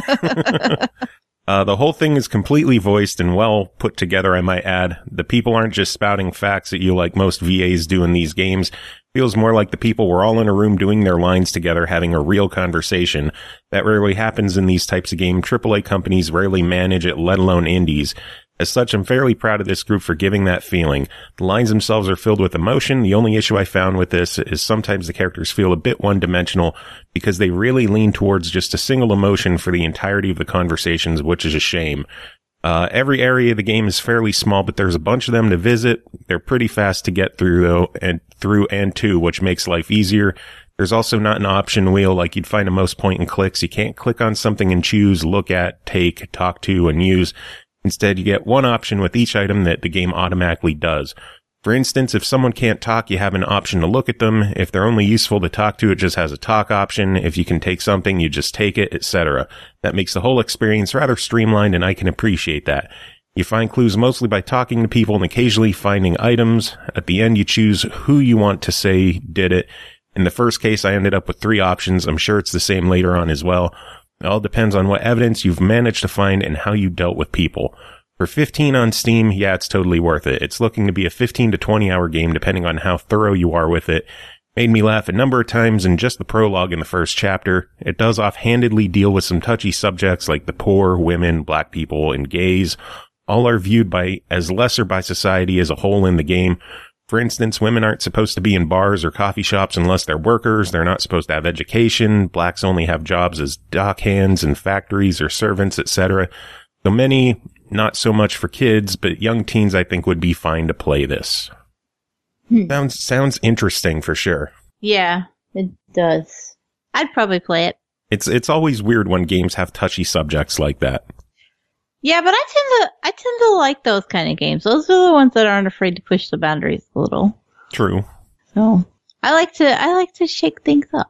Uh, the whole thing is completely voiced and well put together, I might add. The people aren't just spouting facts at you like most V As do in these games. Feels more like the people were all in a room doing their lines together, having a real conversation. That rarely happens in these types of games. triple A companies rarely manage it, let alone indies. As such, I'm fairly proud of this group for giving that feeling. The lines themselves are filled with emotion. The only issue I found with this is sometimes the characters feel a bit one-dimensional because they really lean towards just a single emotion for the entirety of the conversations, which is a shame. Uh, every area of the game is fairly small, but there's a bunch of them to visit. They're pretty fast to get through, though, and through and to, which makes life easier. There's also not an option wheel like you'd find in most point and clicks. You can't click on something and choose, look at, take, talk to, and use. Instead, you get one option with each item that the game automatically does. For instance, if someone can't talk, you have an option to look at them. If they're only useful to talk to, it just has a talk option. If you can take something, you just take it, et cetera. That makes the whole experience rather streamlined, and I can appreciate that. You find clues mostly by talking to people and occasionally finding items. At the end, you choose who you want to say did it. In the first case, I ended up with three options. I'm sure it's the same later on as well. It all depends on what evidence you've managed to find and how you dealt with people. For fifteen on Steam, yeah, it's totally worth it. It's looking to be a fifteen to twenty hour game depending on how thorough you are with it. Made me laugh a number of times in just the prologue in the first chapter. It does offhandedly deal with some touchy subjects like the poor, women, black people, and gays. All are viewed by as lesser by society as a whole in the game. For instance, women aren't supposed to be in bars or coffee shops unless they're workers. They're not supposed to have education. Blacks only have jobs as dock hands in factories or servants, et cetera. So many, not so much for kids, but young teens I think would be fine to play this. Hmm. Sounds sounds interesting for sure. Yeah, it does. I'd probably play it. It's it's always weird when games have touchy subjects like that. Yeah, but I tend to I tend to like those kind of games. Those are the ones that aren't afraid to push the boundaries a little. True. So I like to I like to shake things up.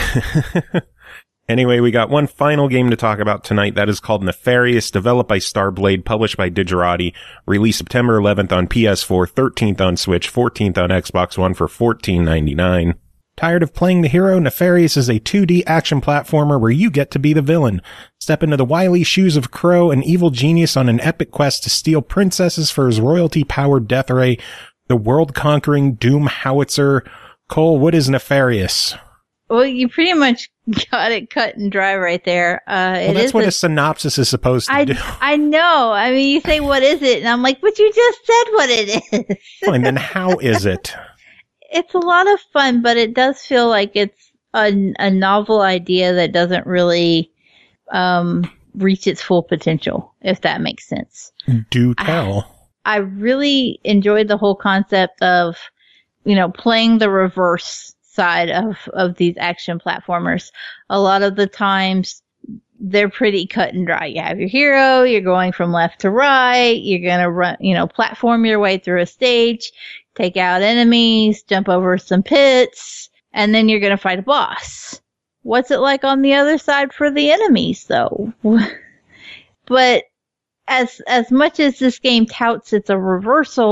Anyway, we got one final game to talk about tonight. That is called Nefarious, developed by Starblade, published by Digerati, released September eleventh on P S four, thirteenth on Switch, fourteenth on Xbox One for fourteen ninety-nine. Tired of playing the hero? Nefarious is a two D action platformer where you get to be the villain. Step into the wily shoes of Crow, an evil genius on an epic quest to steal princesses for his royalty-powered death ray, the world-conquering doom howitzer. Cole, what is Nefarious? Well, you pretty much got it cut and dry right there. Uh, well, it that's is what a, a synopsis is supposed to I, do. I know. I mean, you say, what is it? And I'm like, but you just said what it is. Fine, then how is it? It's a lot of fun, but it does feel like it's a, a novel idea that doesn't really um, reach its full potential, if that makes sense. Do tell. I, I really enjoyed the whole concept of, you know, playing the reverse side of, of these action platformers. A lot of the times, they're pretty cut and dry. You have your hero, you're going from left to right, you're going to run, you know, platform your way through a stage, take out enemies, jump over some pits, and then you're going to fight a boss. What's it like on the other side for the enemies, though? But as as much as this game touts it's a reversal,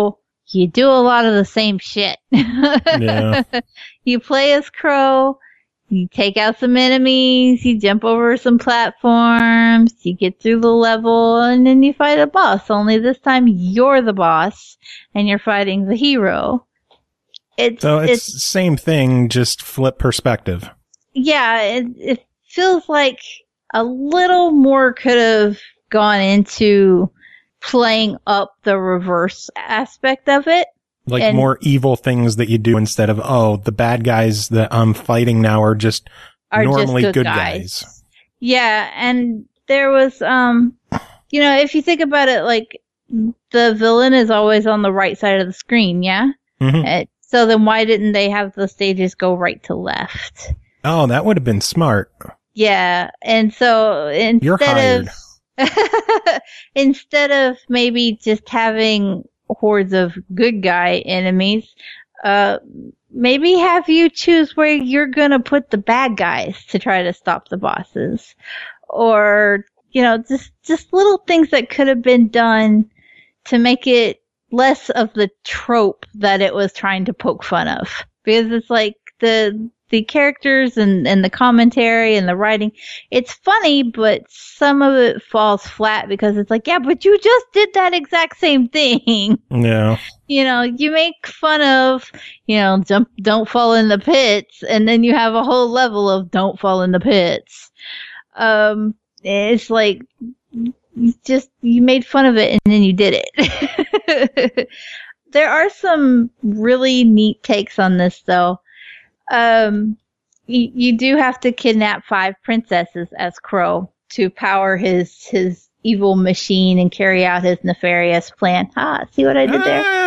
you do a lot of the same shit. Yeah. You play as Crow, you take out some enemies, you jump over some platforms, you get through the level, and then you fight a boss. Only this time you're the boss, and you're fighting the hero. It's, so it's, it's the same thing, just flip perspective. Yeah, it, it feels like a little more could have gone into playing up the reverse aspect of it. Like and, more evil things that you do instead of, oh, the bad guys that I'm fighting now are just are normally just good, good guys. guys. Yeah, and there was, um, you know, if you think about it, like, the villain is always on the right side of the screen, yeah? Mm-hmm. Uh, so then why didn't they have the stages go right to left? Oh, that would have been smart. Yeah, and so instead You're hired. of instead of maybe just having hordes of good guy enemies, uh, maybe have you choose where you're gonna put the bad guys to try to stop the bosses, or you know, just just little things that could have been done to make it less of the trope that it was trying to poke fun of, because it's like the the characters and, and the commentary and the writing, it's funny, but some of it falls flat because it's like, yeah, but you just did that exact same thing. Yeah. You know, you make fun of, you know, jump, don't fall in the pits, and then you have a whole level of don't fall in the pits. Um, it's like, you just, you made fun of it and then you did it. There are some really neat takes on this, though. Um, you, you do have to kidnap five princesses as Crow to power his his evil machine and carry out his nefarious plan. Ah, see what I did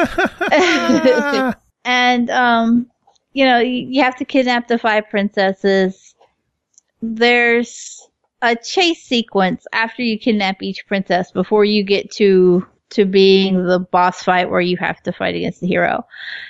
there? And, um, you know, you, you have to kidnap the five princesses. There's a chase sequence after you kidnap each princess before you get to to being the boss fight where you have to fight against the hero.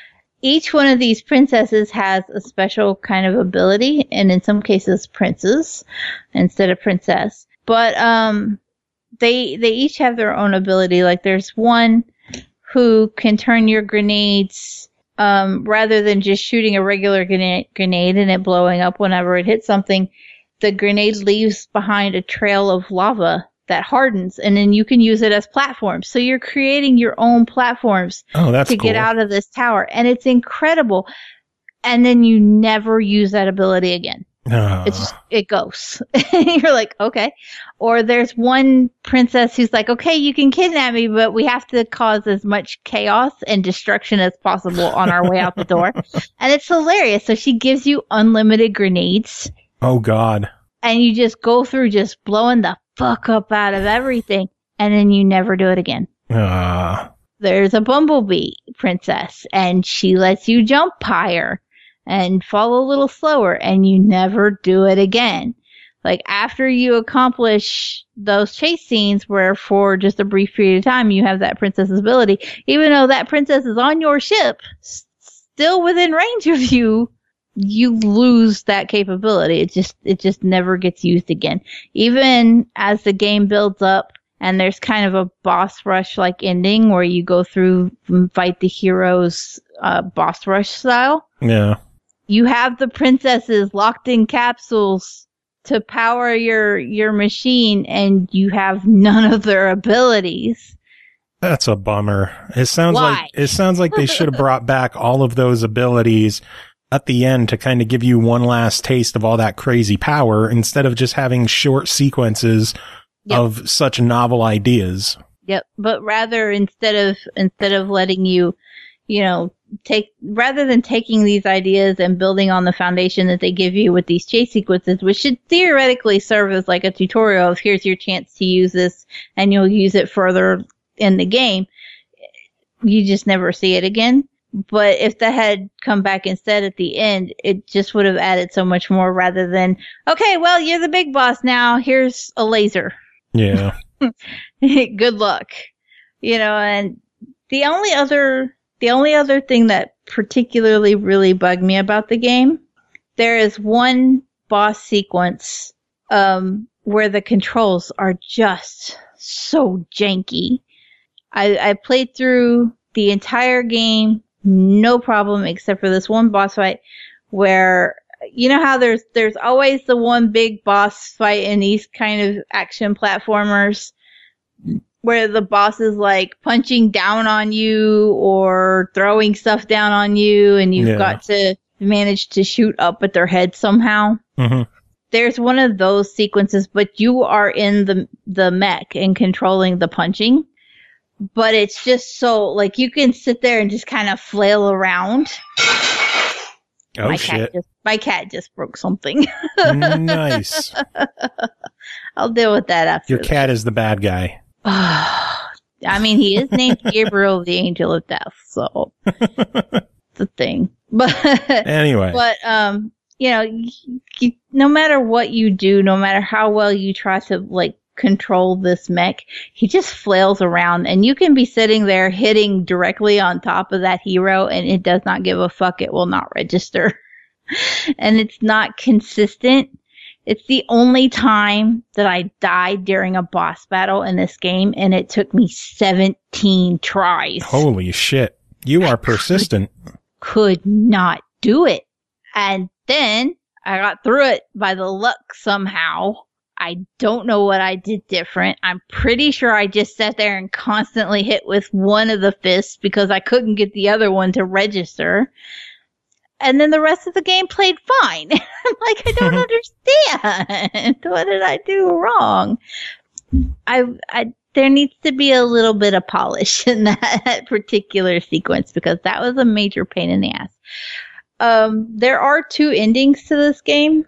Each one of these princesses has a special kind of ability, and in some cases princes instead of princess. But um, they they each have their own ability. Like there's one who can turn your grenades, um, rather than just shooting a regular grenade, grenade and it blowing up whenever it hits something, the grenade leaves behind a trail of lava that hardens, and then you can use it as platforms. So you're creating your own platforms oh, that's to cool. get out of this tower, and it's incredible. And then you never use that ability again. Uh. It's just, it goes. You're like, okay. Or there's one princess who's like, okay, you can kidnap me, but we have to cause as much chaos and destruction as possible on our way out the door. And it's hilarious. So she gives you unlimited grenades. Oh, God. And you just go through just blowing the fuck up out of everything, and then you never do it again. Uh. There's a bumblebee princess, and she lets you jump higher and fall a little slower, and you never do it again. Like, after you accomplish those chase scenes where for just a brief period of time you have that princess's ability, even though that princess is on your ship, s- still within range of you, you lose that capability. It just, it just never gets used again. Even as the game builds up and there's kind of a boss rush like ending where you go through and fight the heroes, uh, boss rush style. Yeah. You have the princesses locked in capsules to power your, your machine, and you have none of their abilities. That's a bummer. It sounds Why? like, it sounds like they should have brought back all of those abilities at the end to kind of give you one last taste of all that crazy power instead of just having short sequences yep. of such novel ideas. Yep. But rather, instead of, instead of letting you, you know, take, rather than taking these ideas and building on the foundation that they give you with these chase sequences, which should theoretically serve as like a tutorial of here's your chance to use this and you'll use it further in the game, you just never see it again. But if that had come back instead at the end, it just would have added so much more rather than, okay, well, you're the big boss now. Here's a laser. Yeah. Good luck. You know, and the only other, the only other thing that particularly really bugged me about the game, there is one boss sequence, um, where the controls are just so janky. I, I played through the entire game, no problem, except for this one boss fight where, you know how there's there's always the one big boss fight in these kind of action platformers where the boss is like punching down on you or throwing stuff down on you, and you've yeah. got to manage to shoot up at their head somehow. Mm-hmm. There's one of those sequences, but you are in the the mech and controlling the punching. But it's just so, like, you can sit there and just kind of flail around. Oh, my shit. Cat just, my cat just broke something. Nice. I'll deal with that after. Your cat this. is the bad guy. I mean, he is named Gabriel, the Angel of Death, so it's a thing. But anyway. But, um, you know, you, you, no matter what you do, no matter how well you try to, like, control this mech, he just flails around, and you can be sitting there hitting directly on top of that hero and it does not give a fuck. It will not register. And it's not consistent. It's the only time that I died during a boss battle in this game, and it took me seventeen tries. Holy shit. You are persistent. Could, could not do it. And then I got through it by the luck somehow. I don't know what I did different. I'm pretty sure I just sat there and constantly hit with one of the fists because I couldn't get the other one to register. And then the rest of the game played fine. I'm like, I don't understand. What did I do wrong? I, I, there needs to be a little bit of polish in that particular sequence because that was a major pain in the ass. Um, there are two endings to this game,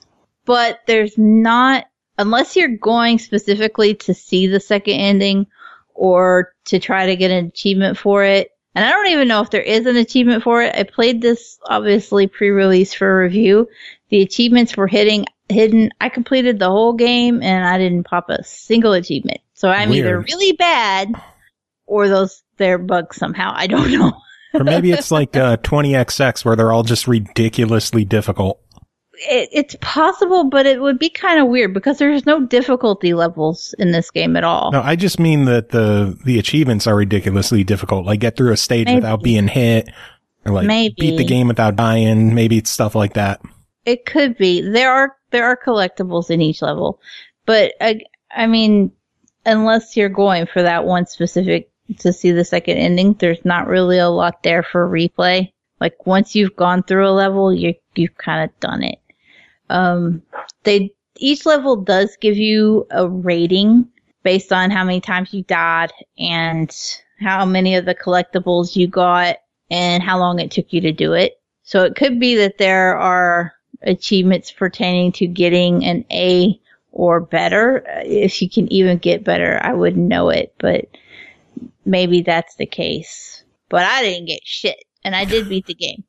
but there's not, unless you're going specifically to see the second ending or to try to get an achievement for it. And I don't even know if there is an achievement for it. I played this obviously pre-release for review. The achievements were hitting, hidden. I completed the whole game and I didn't pop a single achievement. So I'm Weird. either really bad or those, they're bugs somehow. I don't know. Or maybe it's like uh, twenty X X where they're all just ridiculously difficult. It, it's possible, but it would be kind of weird because there's no difficulty levels in this game at all. No, I just mean that the the achievements are ridiculously difficult. Like get through a stage maybe. without being hit, or like maybe. beat the game without dying. Maybe it's stuff like that. It could be. There are there are collectibles in each level, but I, I mean, unless you're going for that one specific to see the second ending, there's not really a lot there for replay. Like once you've gone through a level, you you've kind of done it. Um, they, each level does give you a rating based on how many times you died and how many of the collectibles you got and how long it took you to do it. So it could be that there are achievements pertaining to getting an A or better. If you can even get better, I wouldn't know it, but maybe that's the case. But I didn't get shit, and I did beat the game.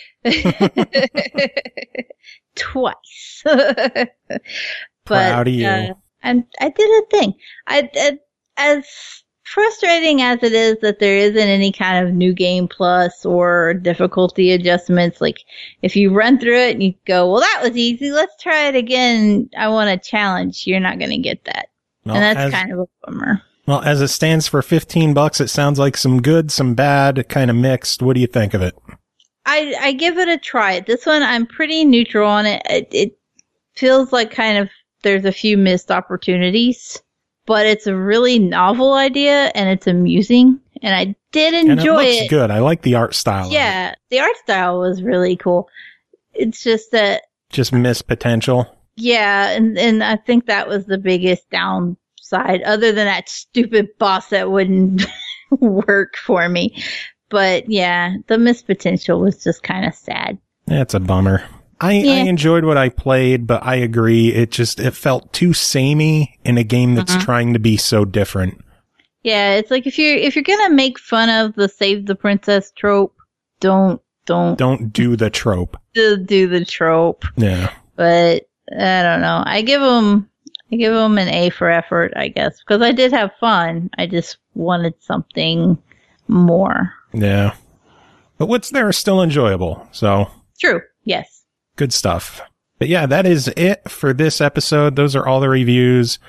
Twice. But, proud of you. Uh, and I did a thing. I, I, as frustrating as it is that there isn't any kind of new game plus or difficulty adjustments, like if you run through it and you go, well, that was easy, let's try it again, I want a challenge, you're not going to get that. Well, and that's as, kind of a bummer. Well, as it stands for fifteen bucks, it sounds like some good, some bad, kind of mixed. What do you think of it? I, I give it a try. This one, I'm pretty neutral on it. it. It feels like kind of there's a few missed opportunities, but it's a really novel idea and it's amusing, and I did enjoy and it. Looks it. Good. I like the art style. Yeah, the art style was really cool. It's just that just missed potential. Yeah, and and I think that was the biggest downside, other than that stupid boss that wouldn't work for me. But yeah, the missed potential was just kind of sad. That's a bummer. I, yeah. I enjoyed what I played, but I agree. It just, it felt too samey in a game that's uh-huh. trying to be so different. Yeah, it's like if you're, if you're going to make fun of the save the princess trope, don't, don't. Don't do the trope. Do, do the trope. Yeah. But I don't know. I give them, I give them an A for effort, I guess, because I did have fun. I just wanted something more. Yeah. But what's there is still enjoyable, so. True, yes. Good stuff. But yeah, that is it for this episode. Those are all the reviews.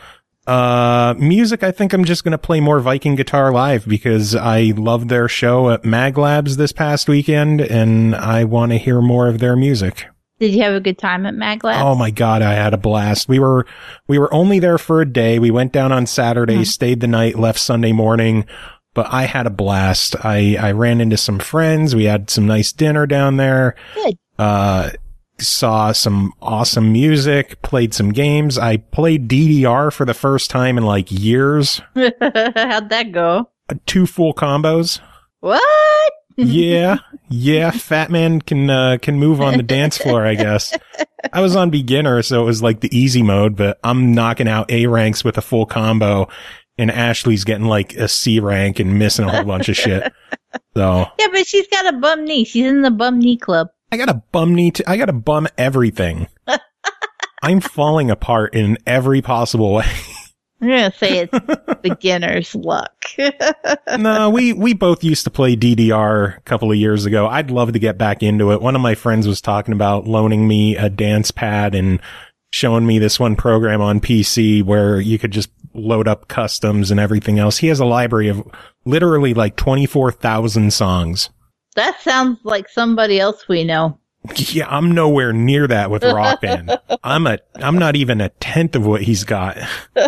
Uh, music, I think I'm just going to play more Viking Guitar Live because I loved their show at Mag Labs this past weekend, and I want to hear more of their music. Did you have a good time at Mag Labs? Oh my God, I had a blast. We were, we were only there for a day. We went down on Saturday, mm-hmm. stayed the night, left Sunday morning, but I had a blast. I, I ran into some friends. We had some nice dinner down there. Good. Uh, saw some awesome music, played some games. I played D D R for the first time in like years. How'd that go? Uh, two full combos. What? Yeah. Yeah. Fat man can, uh, can move on the dance floor, I guess. I was on beginner, so it was like the easy mode, but I'm knocking out A ranks with a full combo, and Ashley's getting like a C rank and missing a whole bunch of shit. So. Yeah, but she's got a bum knee. She's in the bum knee club. I got a bum knee. T- I got to bum everything. I'm falling apart in every possible way. I'm going to say it's beginner's luck. No, we, we both used to play D D R a couple of years ago. I'd love to get back into it. One of my friends was talking about loaning me a dance pad and showing me this one program on P C where you could just load up customs and everything else. He has a library of literally like twenty-four thousand songs. That sounds like somebody else we know. Yeah, I'm nowhere near that with Rock Band. I'm a, I'm not even a tenth of what he's got.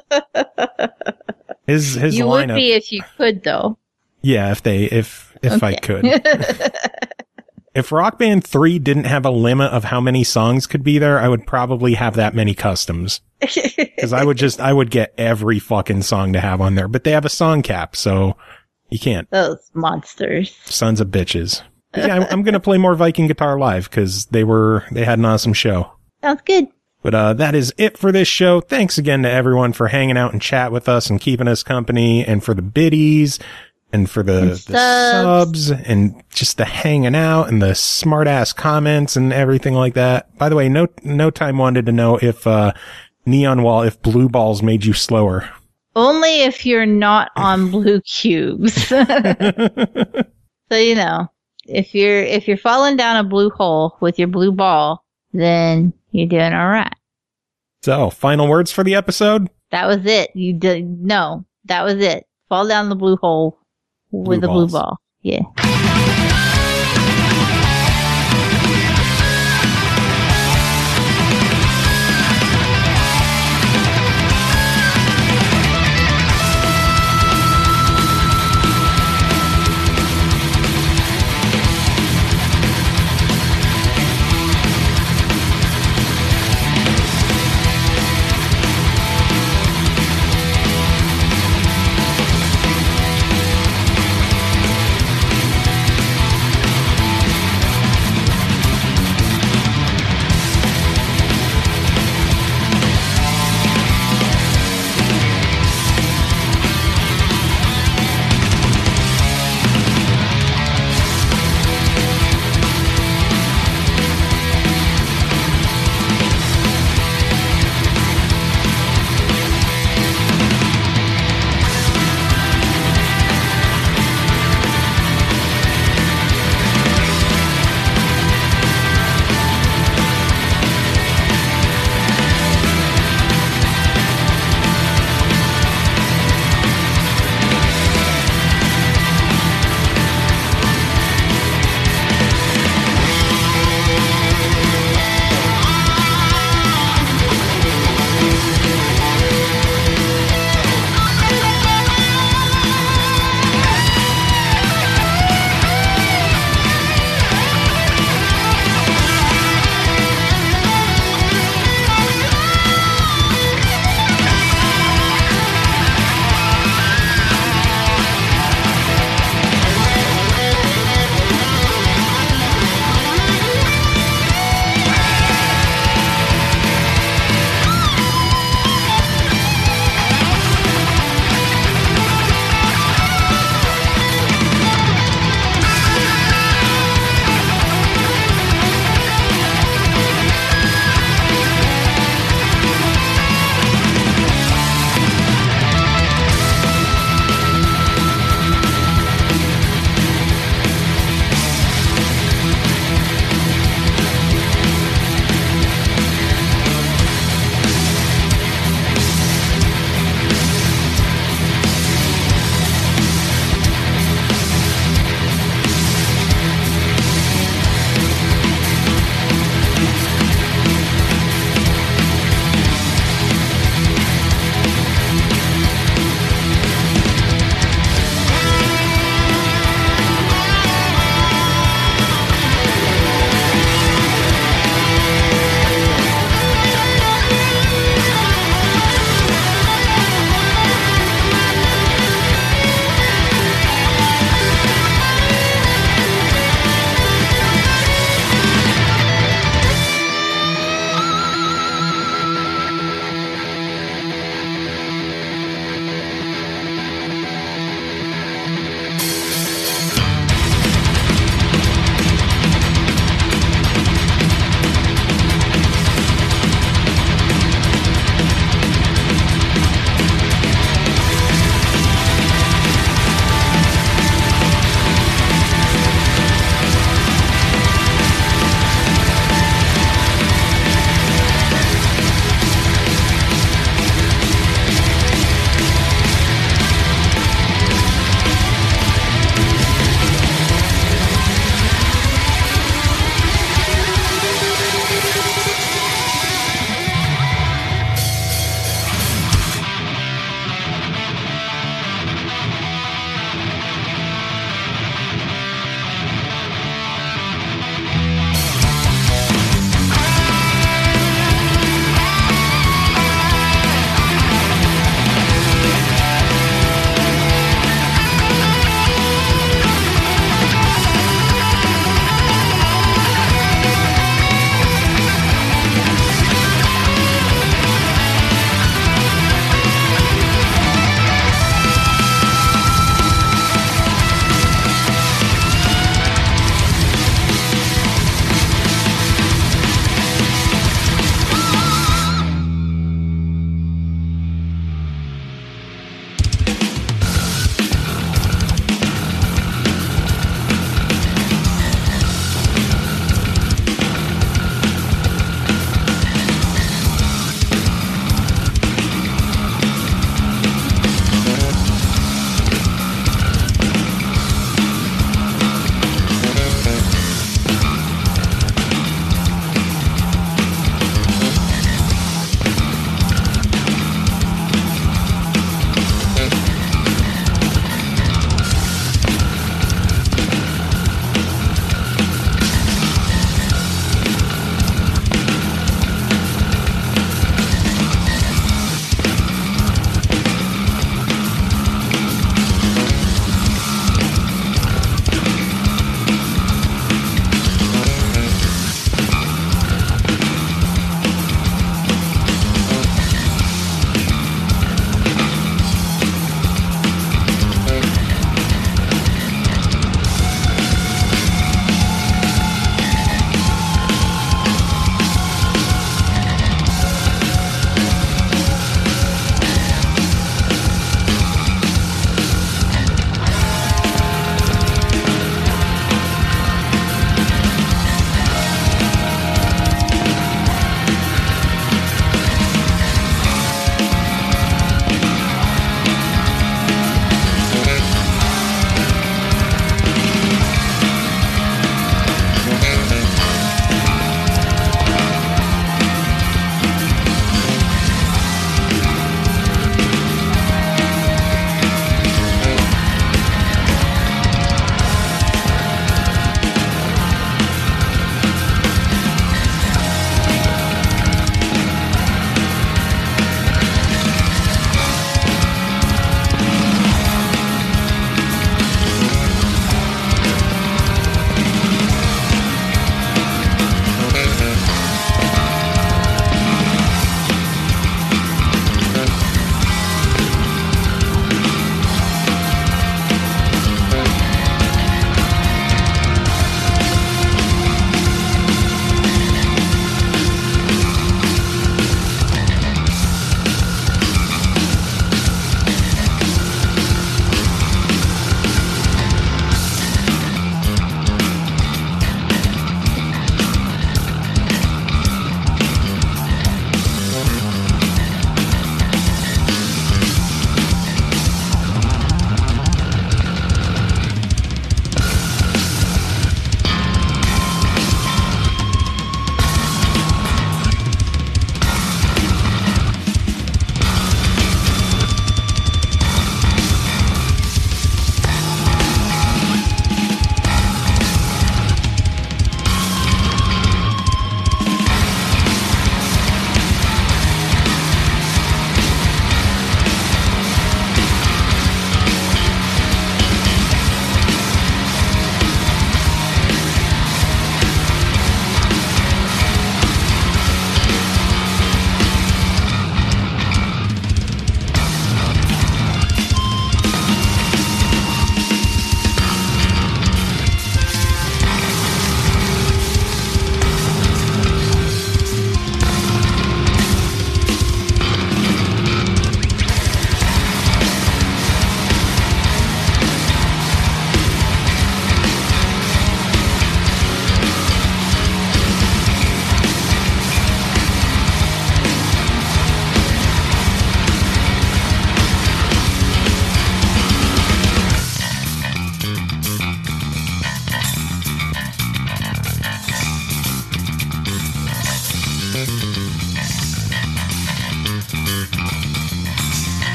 His, his you lineup. would be if you could, though. Yeah, if they, if, if okay. I could. If Rock Band three didn't have a limit of how many songs could be there, I would probably have that many customs. Cause I would just, I would get every fucking song to have on there, but they have a song cap, so you can't. Those monsters. Sons of bitches. But yeah, I'm, I'm going to play more Viking Guitar Live because they were, they had an awesome show. Sounds good. But, uh, that is it for this show. Thanks again to everyone for hanging out and chat with us and keeping us company, and for the biddies and for the, and the subs. subs and just the hanging out and the smart ass comments and everything like that. By the way, no, no time wanted to know if, uh, Neon Wall, if blue balls made you slower. Only if you're not on blue cubes. So, you know, if you're, if you're falling down a blue hole with your blue ball, then you're doing all right. So, final words for the episode? That was it. You did, no, that was it. Fall down the blue hole with Blue a blue balls. ball. Yeah.